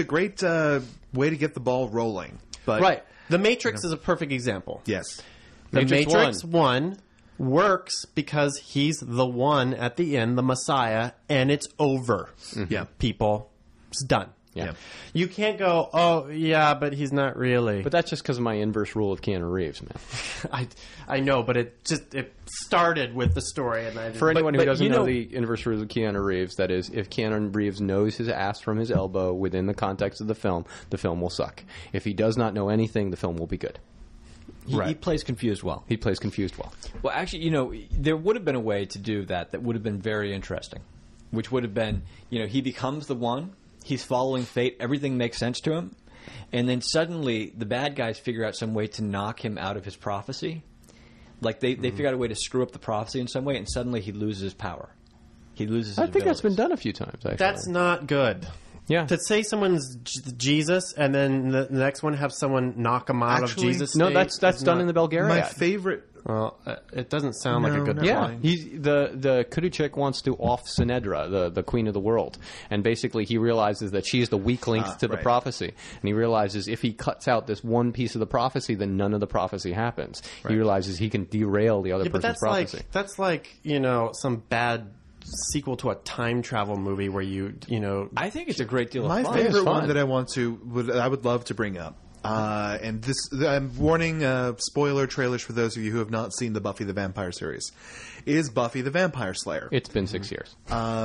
way to get the ball rolling. But Right. The Matrix is a perfect example. yes, The Matrix Matrix 1 works because he's the one at the end, the Messiah, and it's over. yeah, People. It's done. Yeah. You can't go, oh, yeah, but he's not really. But that's just because of my inverse rule of Keanu Reeves, man. I know, but it started with the story. And For anyone who but doesn't you know know- the inverse rule of Keanu Reeves, that is, if Keanu Reeves knows his ass from his elbow within the context of the film will suck. If he does not know anything, the film will be good. He plays confused well. He plays confused well. Well, actually, there would have been a way to do that would have been very interesting, which would have been, he becomes the one, he's following fate, everything makes sense to him, and then suddenly the bad guys figure out some way to knock him out of his prophecy. Like they figure out a way to screw up the prophecy in some way, and suddenly he loses his power. He loses his I think that's been abilities. done a few times, actually. That's not good. Yeah. To say someone's Jesus and then the next one have someone knock them out Actually, of Jesus. No, state that's is done not- in the Belgariad. my favorite. Well, it doesn't sound like a No, good no. Yeah, line. the Kuduchek wants to off Sinedra, the queen of the world, and basically he realizes that she's the weak link to the right. prophecy, and he realizes if he cuts out this one piece of the prophecy, then none of the prophecy happens. He realizes he can derail the other Yeah, but person's prophecy. that's like some bad sequel to a time travel movie where I think it's a great deal of My fun. favorite fun. one that I would love to bring up, and this I'm warning spoiler trailers for those of you who have not seen the Buffy the Vampire series, is Buffy the Vampire Slayer. It's been 6 years.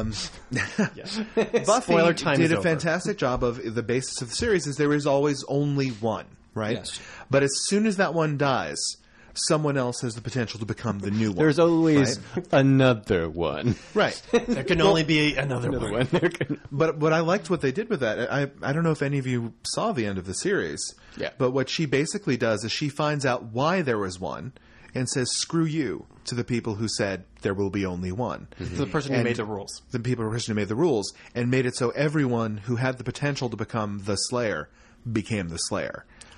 Buffy Spoiler time did is a over. fantastic job of the basis of the series is there is always only one, right? Yes. But as soon as that one dies, someone else has the potential to become the new one. There's always another one. right. there can only be another one. But I liked what they did with that. I don't know if any of you saw the end of the series. Yeah. But what she basically does is she finds out why there was one and says, screw you to the people who said there will be only one. The person who And made the rules. The person who made the rules and made it so everyone who had the potential to become the Slayer became the Slayer.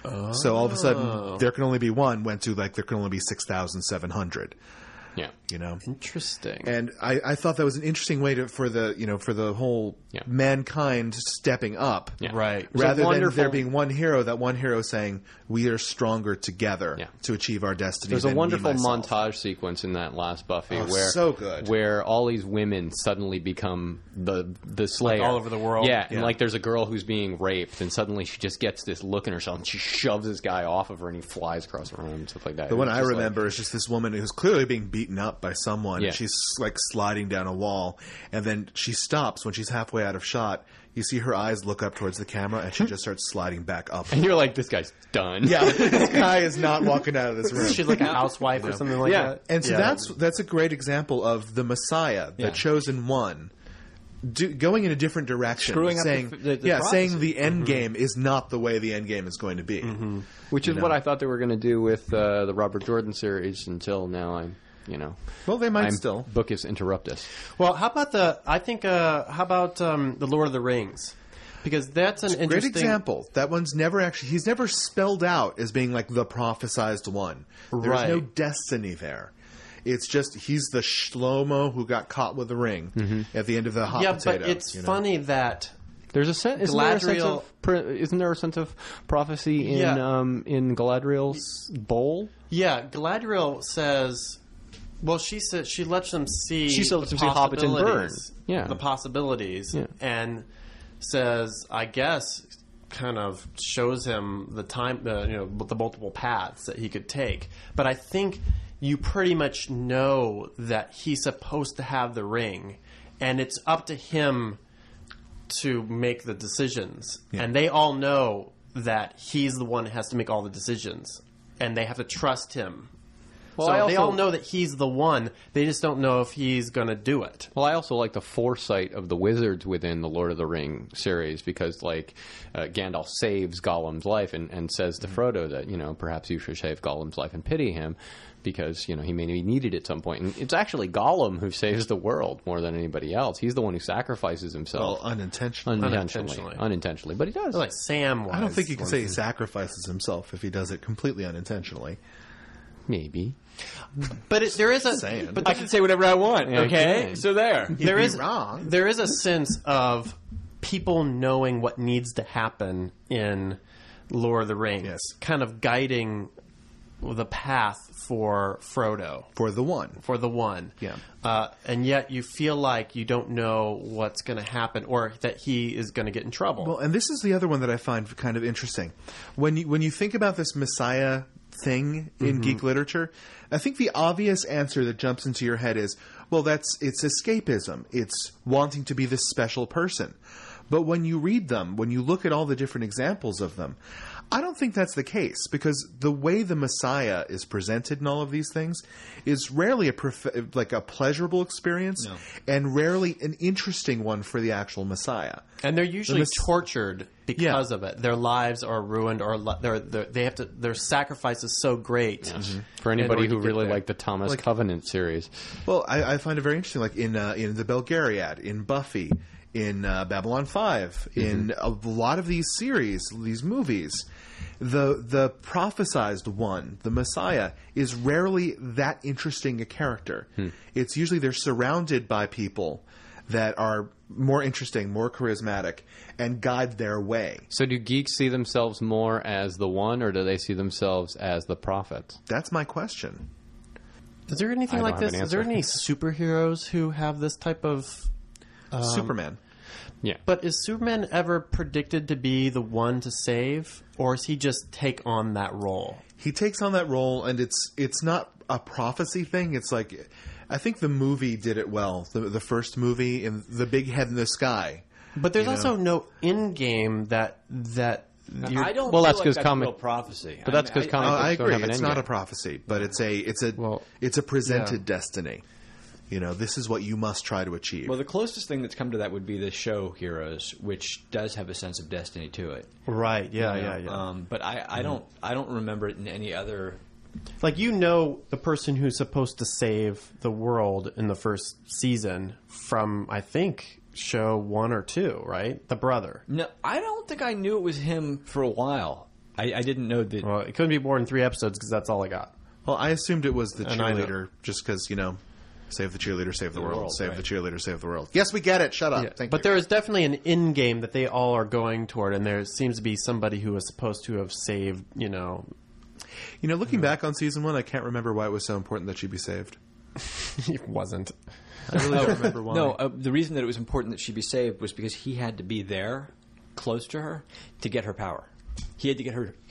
So all of a sudden, there can only be one. Went to like there can only be 6,700. Yeah. You know. Interesting. And I thought that was an interesting way for the whole Yeah. mankind stepping up, Yeah. Right. was a rather than wonderful- there being one hero. That one hero saying, "We are stronger together Yeah. to achieve our destiny." There's a than me, wonderful myself." montage sequence in that last Buffy Oh, where so good. where all these women suddenly become the Slayer all over the world? Yeah, and Yeah. like there's a girl who's being raped, and suddenly she just gets this look in herself, and she shoves this guy off of her, and he flies across the room and stuff like that. The one It's I just like- remember is just this woman who's clearly being beaten up by someone. Yeah. And she's like sliding down a wall, and then she stops when she's halfway out of shot. You see her eyes look up towards the camera, and she just starts sliding back up. and you're like, this guy's done. Yeah, this guy is not walking out of this room. She's like a housewife or something like Yeah. that. And so Yeah. that's a great example of the Messiah, the Yeah. chosen one, going in a different direction, Screwing up saying, the saying prophecy. the end game is not the way the end game is going to be. Which is You know. what I thought they were going to do with the Robert Jordan series until now. Well, they might I'm still. book is interrupt us. Well, how about the Lord of the Rings? Because that's an Great interesting example. That one's he's never spelled out as being like the prophesized one. There's Right. no destiny there. It's just he's the Shlomo who got caught with the ring at the end of the hot Yeah, potato. but it's you know? funny that There's a sense. Isn't there a sense Galadriel- of isn't there a sense of prophecy in Yeah. in Galadriel's bowl? Galadriel says. Well, she said she lets them see. She still lets the them see Hobbit and burn. possibilities. Yeah. the possibilities, Yeah. and says, I guess, kind of shows him the time, the multiple paths that he could take. But I think you pretty much know that he's supposed to have the ring, and it's up to him to make the decisions. And they all know that he's the one that has to make all the decisions, and they have to trust him. Well, so I they also- all know that he's the one. They just don't know if he's going to do it. Well, I also like the foresight of the wizards within the Lord of the Ring series because, like, Gandalf saves Gollum's life and says to Frodo that, perhaps you should save Gollum's life and pity him because, he may be needed at some point. And it's actually Gollum who saves the world more than anybody else. He's the one who sacrifices himself. Well, unintentionally. Unintentionally. But he does. Like Sam was. I don't think you can say he once. sacrifices himself if he does it completely unintentionally. Maybe. But there is a. Saying. But I can say whatever I want. Yeah, Okay, okay. so there. there be is wrong. There is a sense of people knowing what needs to happen in Lord of the Rings, Yes. kind of guiding the path for Frodo, For the one. for the one. Yeah. And yet you feel like you don't know what's going to happen, or that he is going to get in trouble. Well, and this is the other one that I find kind of interesting. When you think about this Messiah thing in geek literature, I think the obvious answer that jumps into your head is, well, it's escapism. It's wanting to be this special person. But when you read them, when you look at all the different examples of them, I don't think that's the case, because the way the Messiah is presented in all of these things is rarely a pleasurable experience, and rarely an interesting one for the actual Messiah. And they're usually Mess- tortured because of it. Their lives are ruined, or their sacrifice is so great. For anybody order to who get really there. liked the Thomas Covenant series. Well, I find it very interesting, like in the Belgariad, in Buffy, in Babylon 5, in a lot of these series, these movies, the prophesized one, the Messiah, is rarely that interesting a character. It's usually they're surrounded by people that are more interesting, more charismatic, and guide their way. So do geeks see themselves more as the one, or do they see themselves as the prophet? That's my question. Is there anything I like don't have this? an Is there answer. any superheroes who have this type of? Superman. Yeah. But is Superman ever predicted to be the one to save, or does he just take on that role? He takes on that role, and it's not a prophecy thing. It's like, I think the movie did it well. The first movie, in the big head in the sky. But there's You know? also no in game that. I don't. Well, feel that's like 'cause that's comic- real prophecy. But that's 'cause comic books I don't agree. have an It's end not game. a prophecy, but it's a presented destiny. This is what you must try to achieve. Well, the closest thing that's come to that would be the show Heroes, which does have a sense of destiny to it. Right? Yeah, You know? But I don't remember it in any other. Like the person who's supposed to save the world in the first season from, I think, show 1 or 2, right? The brother. No, I don't think I knew it was him for a while. I didn't know that. Well, it couldn't be more than 3 episodes because that's all I got. Well, I assumed it was the And I know. cheerleader, just because save the cheerleader, save the world, save right. the cheerleader, save the world. Yes, we get it. Shut up. Thank But you. there is definitely an end game that they all are going toward, and there seems to be somebody who is supposed to have saved, Looking back on season 1, I can't remember why it was so important that she be saved. it wasn't. I really don't remember why. No, the reason that it was important that she be saved was because he had to be there, close to her, to get her power. He had to get her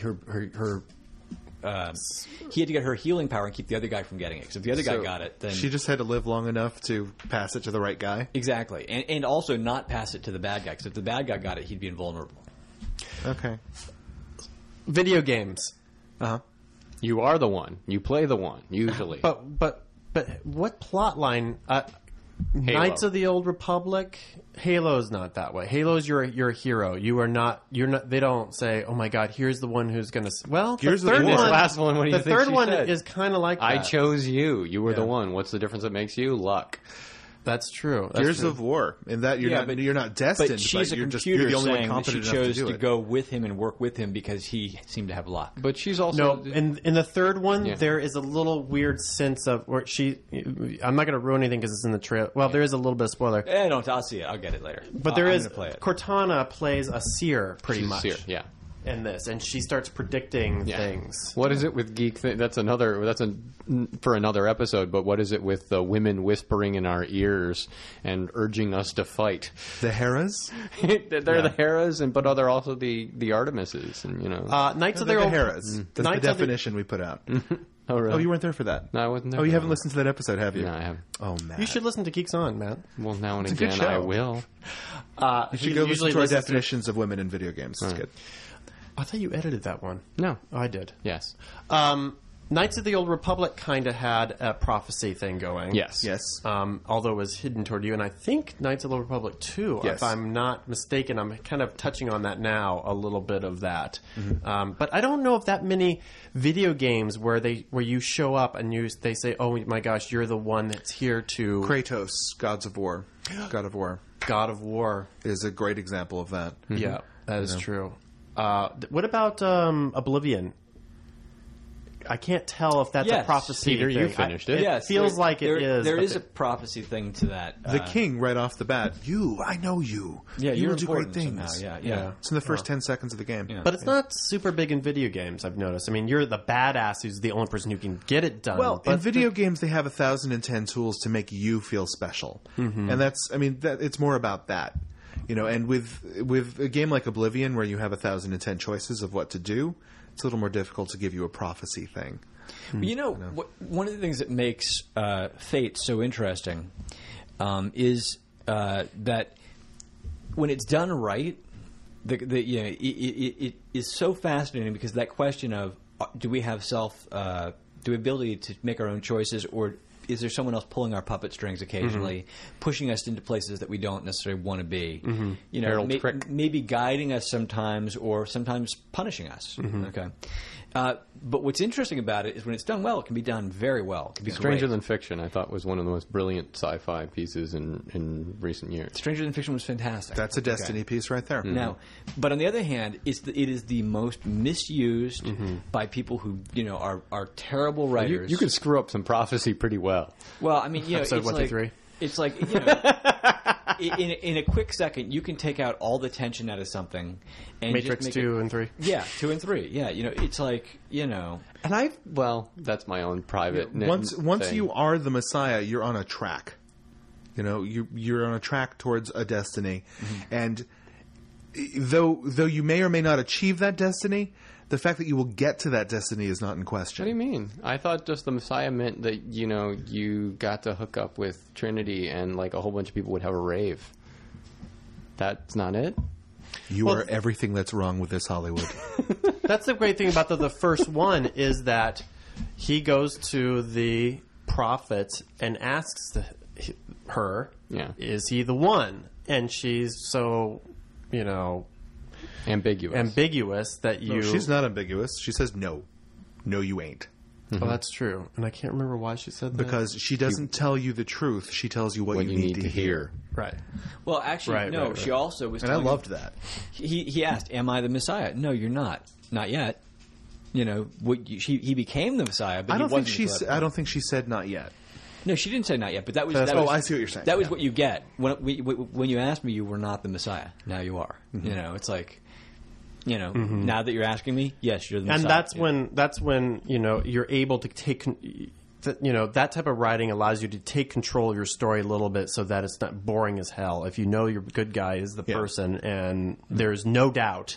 he had to get her healing power and keep the other guy from getting it. Because if the other guy got it, then she just had to live long enough to pass it to the right guy. exactly, and also not pass it to the bad guy. Because if the bad guy got it, he'd be invulnerable. Okay. Video games. You are the one. You play the one, usually. But what plot line? Knights of the Old Republic. Halo's not that way. Halo's you're a hero. You're not. They don't say, "Oh my God, here's the one who's going to." Well, Here's the the third one. one. This last one, what do you the think third she one said? is kind of like that. I chose you. You were the Yeah. one. What's the difference that makes you? Luck. That's true. That's Gears true. of War. In that you're not destined, But she's a you're computer the only one saying that she competent enough to chose do to it. go with him and work with him because he seemed to have luck. But she's also... No, in the third one, Yeah. there is a little weird sense of where she. I'm not going to ruin anything because it's in the trailer. Well, there is a little bit of spoiler, I'll see it. I'll get it later. but there I'm is. gonna play it. Cortana plays a seer pretty she's much Seer, yeah. in this, and she starts predicting Yeah. things. What is it with geek? That's for another episode. But what is it with the women whispering in our ears and urging us to fight? The Heras? They're the Heras, but they're also the Artemises, and Knights of They're the the Old Heras. That's the Knights of the- definition we put out. Oh, really? Oh, you weren't there for that? No, I wasn't there Oh, you for haven't that. listened to that episode, have you? No, I haven't. Oh, man. You should listen to Geeks On, man. Well, now and a good again, I show. will. You should go listen to our definitions of women in video games. It's good. I thought you edited that one. No. Oh, I did. Yes. Knights of the Old Republic kind of had a prophecy thing going. Yes. Yes. Although it was hidden toward you, and I think Knights of the Old Republic 2, Yes. if I'm not mistaken, I'm kind of touching on that now, a little bit of that. Mm-hmm. But I don't know if that many video games where you show up and they say, "Oh my gosh, you're the one that's here to Kratos, Gods of War. God of War God of War." is a great example of that. Yeah, that is true. What about Oblivion? I can't tell if that's a Yes. prophecy. Peter, you thing. finished it. Yes, feels like it is. There but is a prophecy thing to that. The king, right off the bat, I know you. Yeah, you you're will do great important things. somehow. Yeah. Yeah. It's in the first 10 seconds of the game. Yeah. But it's not super big in video games, I've noticed. I mean, you're the badass who's the only person who can get it done. Well, but in video games, they have 1,010 tools to make you feel special, and it's more about that, And with a game like Oblivion, where you have 1,010 choices of what to do, it's a little more difficult to give you a prophecy thing. One of the things that makes Fate so interesting is that when it's done right, it is so fascinating because that question of do we have the ability to make our own choices, or is there someone else pulling our puppet strings occasionally, pushing us into places that we don't necessarily want to be? Harold Crick. Maybe guiding us sometimes, or sometimes punishing us. Okay. But what's interesting about it is when it's done well, it can be done very well. It can be Stranger great. Than Fiction, I thought, was one of the most brilliant sci-fi pieces in recent years. Stranger Than Fiction was fantastic. That's a Destiny piece right there. Now, but on the other hand, it is the most misused by people who are terrible writers. You could screw up some prophecy pretty well. Well, I mean, Episode it's 1 through like 3. it's like in a quick second, you can take out all the tension out of something and Matrix just make 2 and 3. Yeah, 2 and 3. Yeah, it's like And that's my own private. Once thing. you are the Messiah, you're on a track. You're on a track towards a destiny, and though you may or may not achieve that destiny, the fact that you will get to that destiny is not in question. What do you mean? I thought just the Messiah meant that you got to hook up with Trinity and like a whole bunch of people would have a rave. That's not it. You are everything that's wrong with this Hollywood. That's the great thing about the first one is that he goes to the prophet and asks her, is he the one? And she's so, ambiguous that you... No, she's not ambiguous. She says no. No, you ain't. Oh, that's true. And I can't remember why she said that. Because she doesn't tell you the truth. She tells you what you need to hear. Right. well, actually, Right, no. right. She also was. And I telling him- loved that. He asked, "Am I the Messiah?" No, you're not. not yet. You know, he became the Messiah, but I don't he think wasn't. I don't think she said not yet. No, she didn't say not yet, but that was. Oh, I see what you're saying. That was what you get when you asked me. You were not the Messiah. Now you are. Mm-hmm. You know, it's like, you know, now that you're asking me, yes, you're the Messiah. And that's when you know you're able to take. You know, that type of writing allows you to take control of your story a little bit, so that it's not boring as hell. If you know your good guy is the person, and there's no doubt.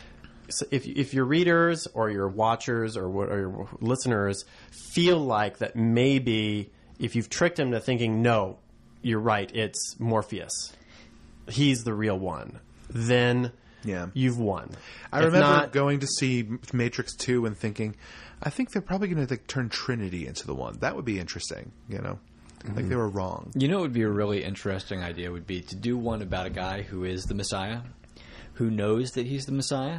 So if your readers or your watchers or your listeners feel like that maybe if you've tricked them to thinking, no, you're right, it's Morpheus, he's the real one, then you've won. I remember going to see Matrix 2 and thinking, I think they're probably going to turn Trinity into the one. That would be interesting, you know? Like they were wrong. You know what would be a really interesting idea would be to do one about a guy who is the Messiah, who knows that he's the Messiah,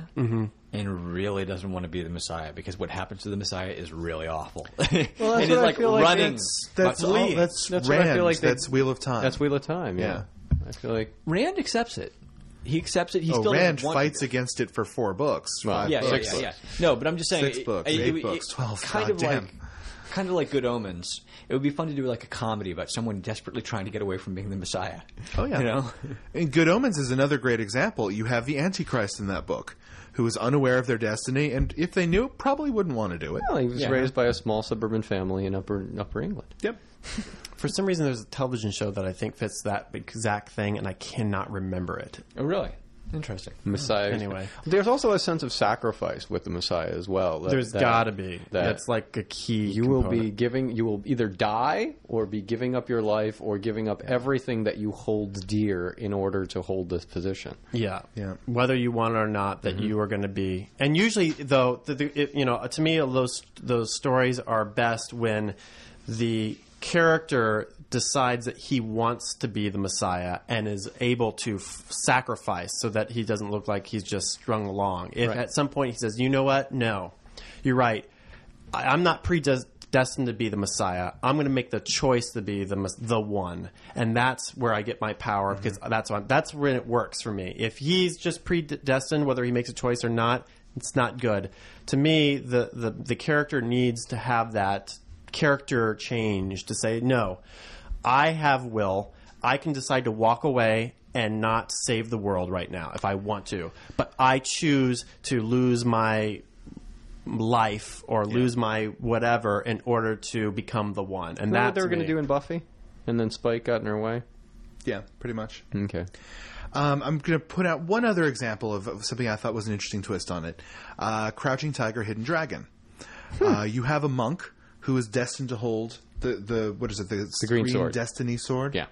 and really doesn't want to be the Messiah because what happens to the Messiah is really awful. Well, that's and he's what I like feel like running. That's Rand. what I feel like that's Wheel of Time. That's Wheel of Time. Yeah. I feel like Rand accepts it. He accepts it. He still Rand doesn't want fights against it for 4 books. Well, 5 yeah, books. yeah. No, but I'm just saying 6 books, 8 books, 12. Kind of God kind of like Good Omens. It would be fun to do like a comedy about someone desperately trying to get away from being the Messiah. Oh yeah. You know? And Good Omens is another great example. You have the Antichrist in that book, who is unaware of their destiny, and if they knew, probably wouldn't want to do it. well, he was Yeah. raised by a small suburban family in Upper England. Yep. For some reason, there's a television show that I think fits that exact thing, and I cannot remember it. Oh, really? Interesting. Messiah. Anyway. There's also a sense of sacrifice with the Messiah as well. There's got to be. That's like a key. You will be giving. You will either die or be giving up your life or giving up everything that you hold dear in order to hold this position. Yeah. Yeah. Whether you want it or not, that you are going to be. And usually, though, you know, to me, those stories are best when the character decides that he wants to be the Messiah and is able to sacrifice so that he doesn't look like he's just strung along. If at some point he says, you know what? No, you're right. I'm not predestined to be the Messiah. I'm going to make the choice to be the one. And that's where I get my power because that's when it works for me. If he's just predestined, whether he makes a choice or not, it's not good. To me, the character needs to have that character change to say, no, I have will. I can decide to walk away and not save the world right now if I want to. But I choose to lose my life or lose my whatever in order to become the one. And Is that what that's they were going to do in Buffy? And then Spike got in her way? Yeah, pretty much. Okay. I'm going to put out one other example of something I thought was an interesting twist on it. Crouching Tiger, Hidden Dragon. You have a monk who is destined to hold the what is it? The green sword. Destiny sword. Yeah.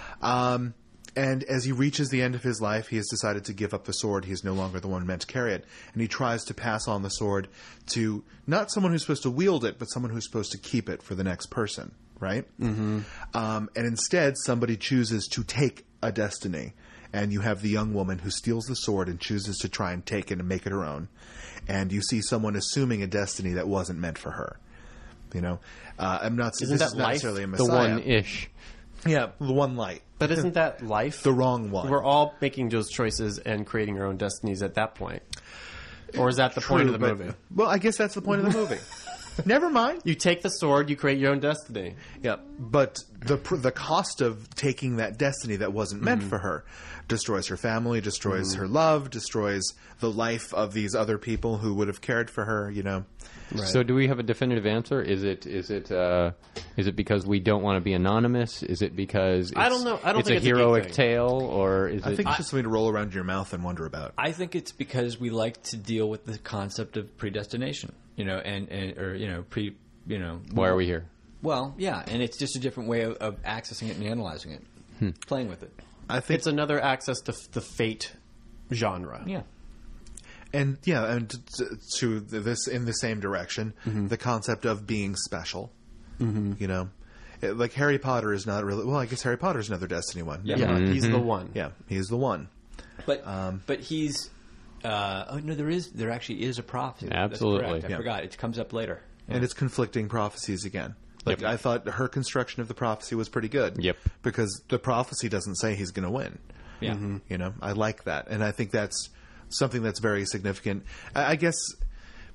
And as he reaches the end of his life, he has decided to give up the sword. He is no longer the one meant to carry it. And he tries to pass on the sword to not someone who's supposed to wield it, but someone who's supposed to keep it for the next person, right? Mm-hmm. And instead, somebody chooses to take a destiny. And you have the young woman who steals the sword and chooses to try and take it and make it her own. And you see someone assuming a destiny that wasn't meant for her. You know, I'm not. Isn't this that is not life? necessarily a The Messiah. one-ish. Yeah, the one light. But isn't that life? The wrong one. We're all making those choices and creating our own destinies at that point. Or is that the point of the but- movie? Well, I guess that's the point of the movie. Never mind. You take the sword, you create your own destiny. Yeah, but the cost of taking that destiny that wasn't meant for her destroys her family, destroys her love, destroys the life of these other people who would have cared for her. You know. Right. So, do we have a definitive answer? Is it because we don't want to be anonymous? Is it because I don't know. I don't it's think a it's a geek heroic thing. tale, or is I it? think it's just something to roll around in your mouth and wonder about. I think it's because we like to deal with the concept of predestination, you know, and or you know, Why are we here? Well, yeah, and it's just a different way of accessing it and analyzing it, playing with it. I think It's another access to the fate genre. Yeah. And to this in the same direction, the concept of being special. You know, like Harry Potter is not really. Well, I guess Harry Potter is another Destiny one. Yeah, he's the one. Yeah, he's the one. But he's oh no, there actually is a prophecy. Absolutely. That's correct. I Yeah. forgot. It comes up later. And it's conflicting prophecies again. Like I thought her construction of the prophecy was pretty good. Yep. Because the prophecy doesn't say he's going to win. Yeah. You know, I like that, and I think that's something that's very significant. I guess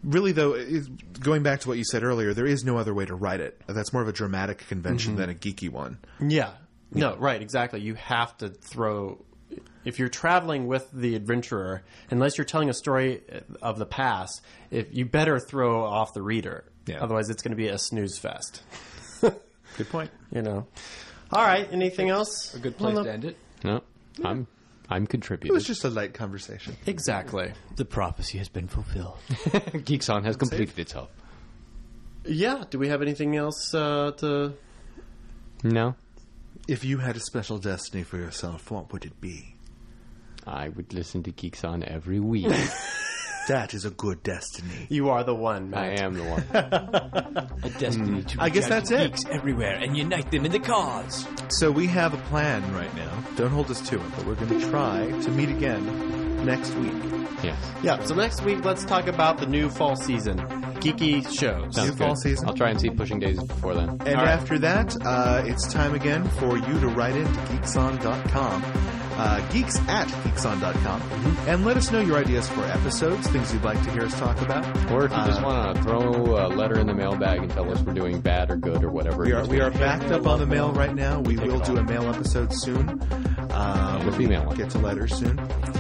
really, though, going back to what you said earlier, there is no other way to write it. That's more of a dramatic convention than a geeky one. Yeah. No, right, exactly. You have to throw... If you're traveling with the adventurer, unless you're telling a story of the past, you better throw off the reader. Yeah. Otherwise, it's going to be a snooze fest. Good point. All right, anything else? A good place to end it. No, I'm It contributing. was just a light conversation. Exactly. The prophecy has been fulfilled. Geeks On has completed itself. Yeah, do we have anything else to... No, If you had a special destiny for yourself, what would it be? I would listen to Geeks On every week. That is a good destiny. You are the one, Matt. I am the one. A destiny to I guess that's it. geeks everywhere and unite them in the cause. So we have a plan right now. Don't hold us to it, but we're going to try to meet again next week. Yes. Yeah, so next week, let's talk about the new fall season. Geeky shows. Sounds New fall good. season. I'll try and see Pushing Daisies before then. And after that, it's time again for you to write into geekson.com. Geeks at geekson.com. And let us know your ideas for episodes, things you'd like to hear us talk about. Or if you just want to throw a letter in the mailbag and tell us we're doing bad or good or whatever. We are backed up on the mail right now. We will do a mail episode soon. The female one. Get to letters soon.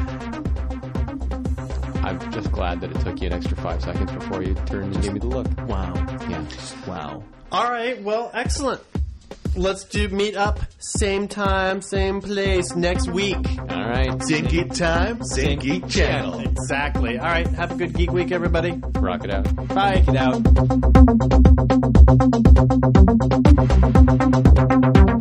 I'm just glad that it took you an extra 5 seconds before you turned and gave me the look. Wow. Yeah. Wow. All right, well, excellent. Let's meet up, same time, same place, next week. All right. Same geek time, same geek channel. Exactly. All right, have a good Geek Week, everybody. Rock it out. Bye. Get out.